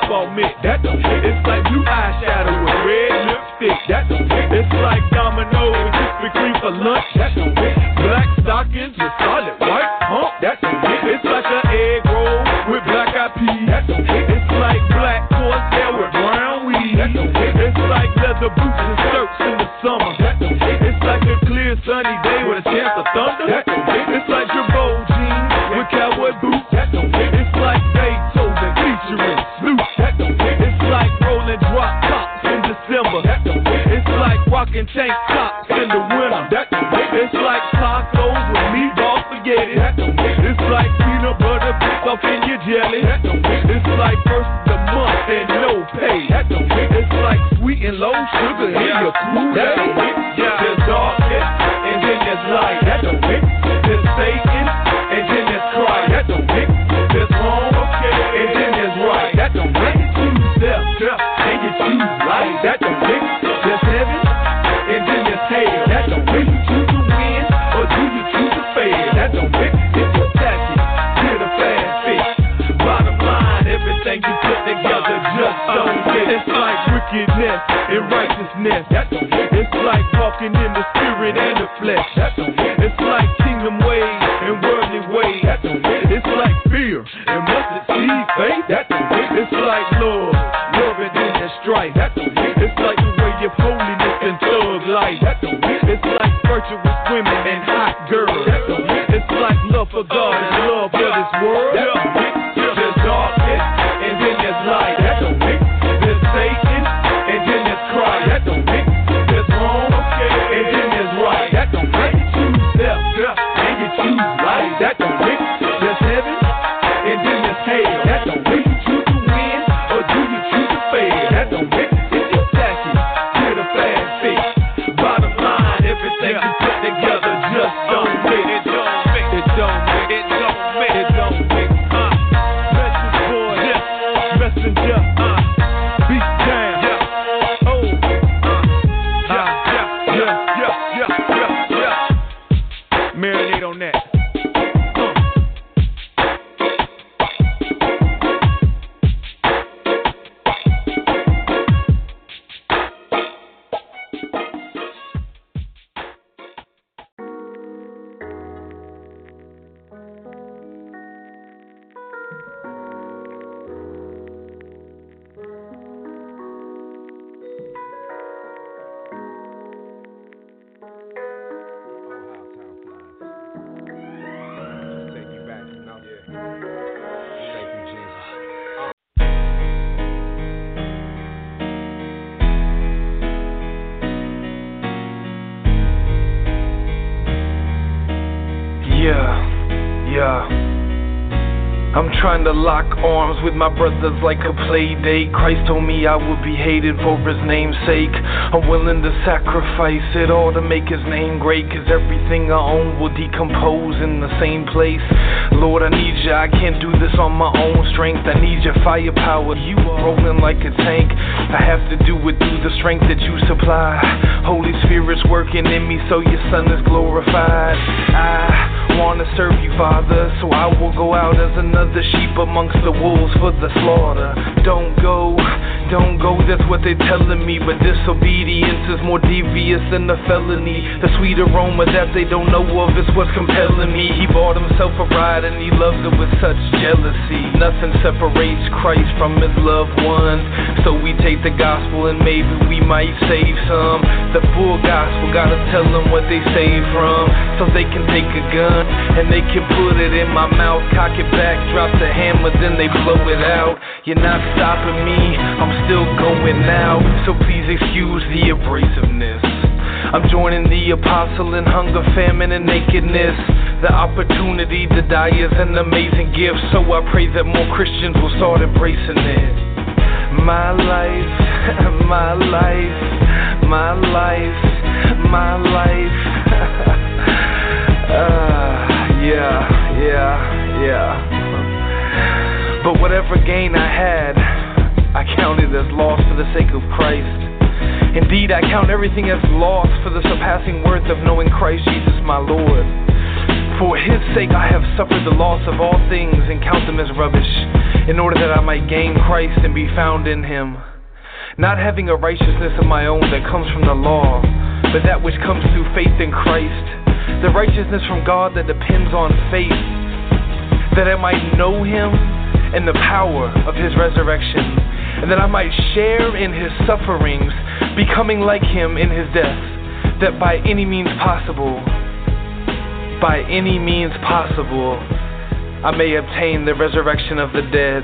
baseball mitt. That don't fit. It's like blue eyeshadow with red lipstick. That don't fit. It's like Domino's with Krispy Kreme for lunch. That don't fit. Black stockings with solid white hump. That don't fit. It's like an egg roll with black eyed peas. That don't fit. It's like black Corsair with brown weed. That don't fit. It's like leather boots and skirts in the summer. That don't fit. It's like a clear sunny day with a chance of thunder. That don't fit. It's like Jabot jeans with cowboy boots. That don't fit. It's like Beethoven featuring Snoop. That don't fit. It's like rolling drop tops in December. That don't fit. It's like rocking tank tops in the winter. That don't fit. It's like tacos with meatball spaghetti. That don't fit. It's like peanut butter bits off in your jelly. That don't fit. It's like first of the month and no pay. That don't fit. It's like sweet and low sugar in your food. That don't fit. There's darkness and then there's light. That don't fit. There's Satan and then there's Christ. That don't fit. There's wrong and then there's right. That don't fit. You choose left and you choose right. That don't fit. There's heaven and then there's hell. That don't fit. You choose to win or do you choose to fail? That don't fit. It's a tactic, get a fast fix. Bottom line, everything you put together just don't fit. It's like wickedness and righteousness. That don't fit. It's like walking in the spirit and the flesh. That don't fit. It's like kingdom ways and worldly ways. That don't fit. It's like fear and mustard seed faith. That don't fit. It's like love, love and then there's strife. That don't fit. It's like the way of holiness and thug life. That don't fit. It's like virtuous women and hot girls. That don't fit. It's like love for God and love for this world. That don't fit. There's darkness and then there's light. That don't fit. There's Satan and then there's Christ. That don't fit. There's wrong and then there's right. That don't fit. You choose left and you choose right. That don't fit. There's heaven and then there's hell. That don't fit. You choose to win or do you choose to fail? That don't fit. It's your tactic, get a fast fix. Bottom line, everything you put together just don't fit. It don't fit. It don't fit. It don't fit. It don't fit. Uh, Message boy, yeah. Messenger, uh, beat down, yeah. Oh, uh, yeah, yeah, yeah, yeah, yeah, yeah, yeah. Marinate on that. Yeah, yeah. I'm trying to lock arms with my brothers like a play date. Christ told me I would be hated for his name's sake. I'm willing to sacrifice it all to make his name great, cause everything I own will decompose in the same place. Lord, I need you, I can't do this on my own strength. I need your firepower, you are rolling like a tank. I have to do it through the strength that you supply. Holy Spirit's working in me so your son is glorified. I wanna serve you, Father, so I will go out as another sheep amongst the wolves for the slaughter. Don't go, don't go, that's what they're telling me, but disobedience is more devious than a felony. The sweet aroma that they don't know of is what's compelling me. He bought himself a bride and he loves it with such jealousy. Nothing separates Christ from his loved ones, so we take the gospel and maybe we might save some. The full gospel, gotta tell them what they saved from, so they can take a gun and they can put it in my mouth, cock it back, drop the hammer, then they blow it out. You're not stopping me, I'm still going now, so please excuse the abrasiveness. I'm joining the apostle in hunger, famine, and nakedness. The opportunity to die is an amazing gift, so I pray that more Christians will start embracing it. My life, my life, my life, my life. uh, yeah, yeah, yeah. But whatever gain I had, I counted as loss for the sake of Christ. Indeed, I count everything as loss for the surpassing worth of knowing Christ Jesus my Lord. For his sake I have suffered the loss of all things and count them as rubbish, in order that I might gain Christ and be found in him. Not having a righteousness of my own that comes from the law, but that which comes through faith in Christ, the righteousness from God that depends on faith, that I might know him and the power of his resurrection, and that I might share in his sufferings, becoming like him in his death, that by any means possible, by any means possible, I may obtain the resurrection of the dead.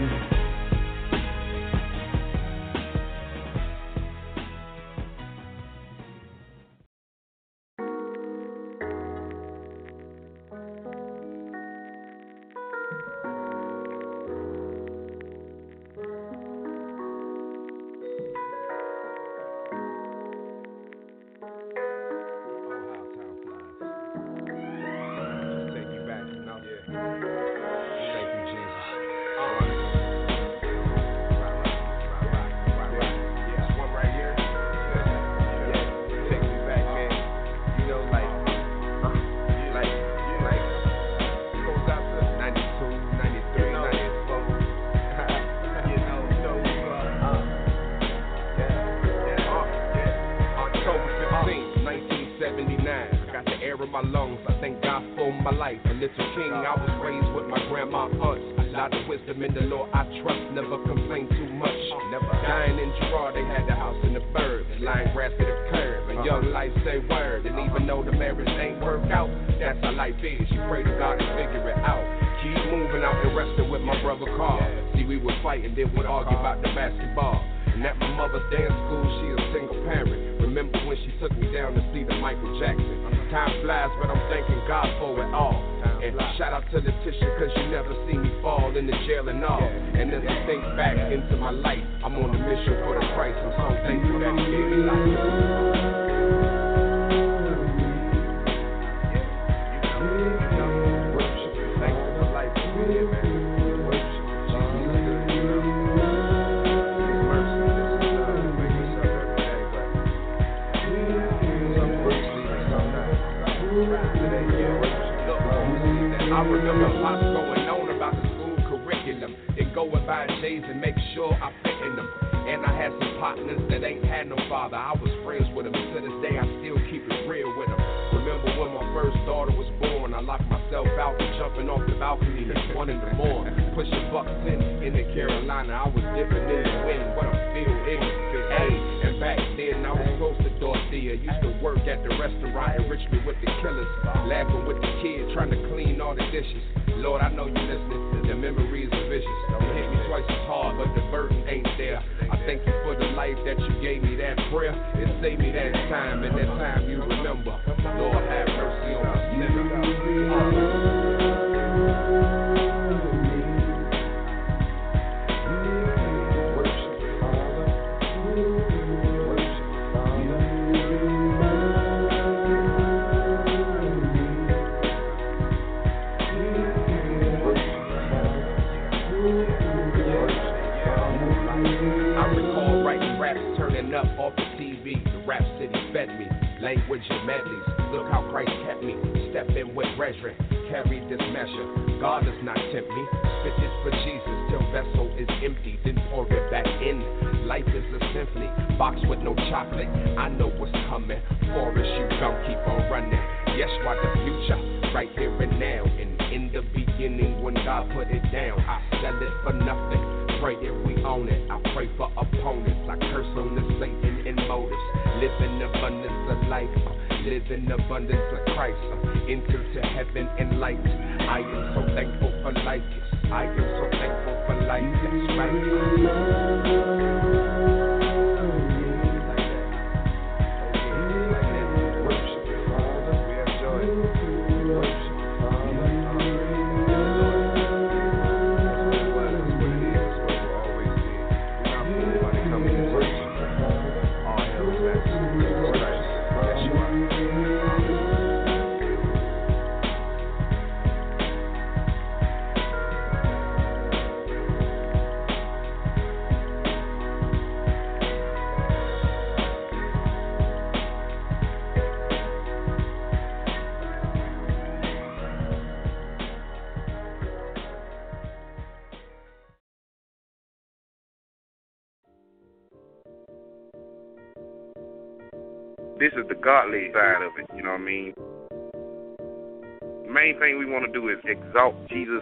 This is the godly side of it, you know what I mean? The main thing we want to do is exalt Jesus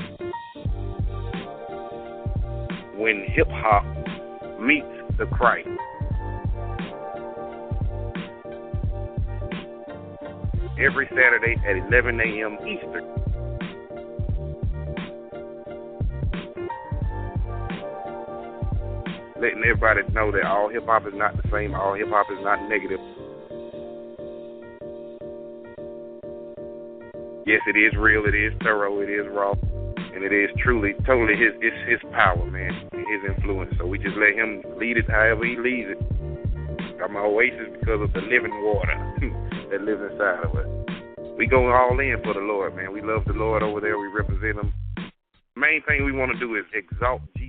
when hip-hop meets the Christ. Every Saturday at eleven a.m. Eastern. Letting everybody know that all hip-hop is not the same, all hip-hop is not negative. Yes, it is real, it is thorough, it is raw, and it is truly, totally his, it's his power, man, his influence. So we just let him lead it however he leads it. I'm an oasis because of the living water that lives inside of us. We go all in for the Lord, man. We love the Lord over there. We represent him. Main thing we want to do is exalt Jesus.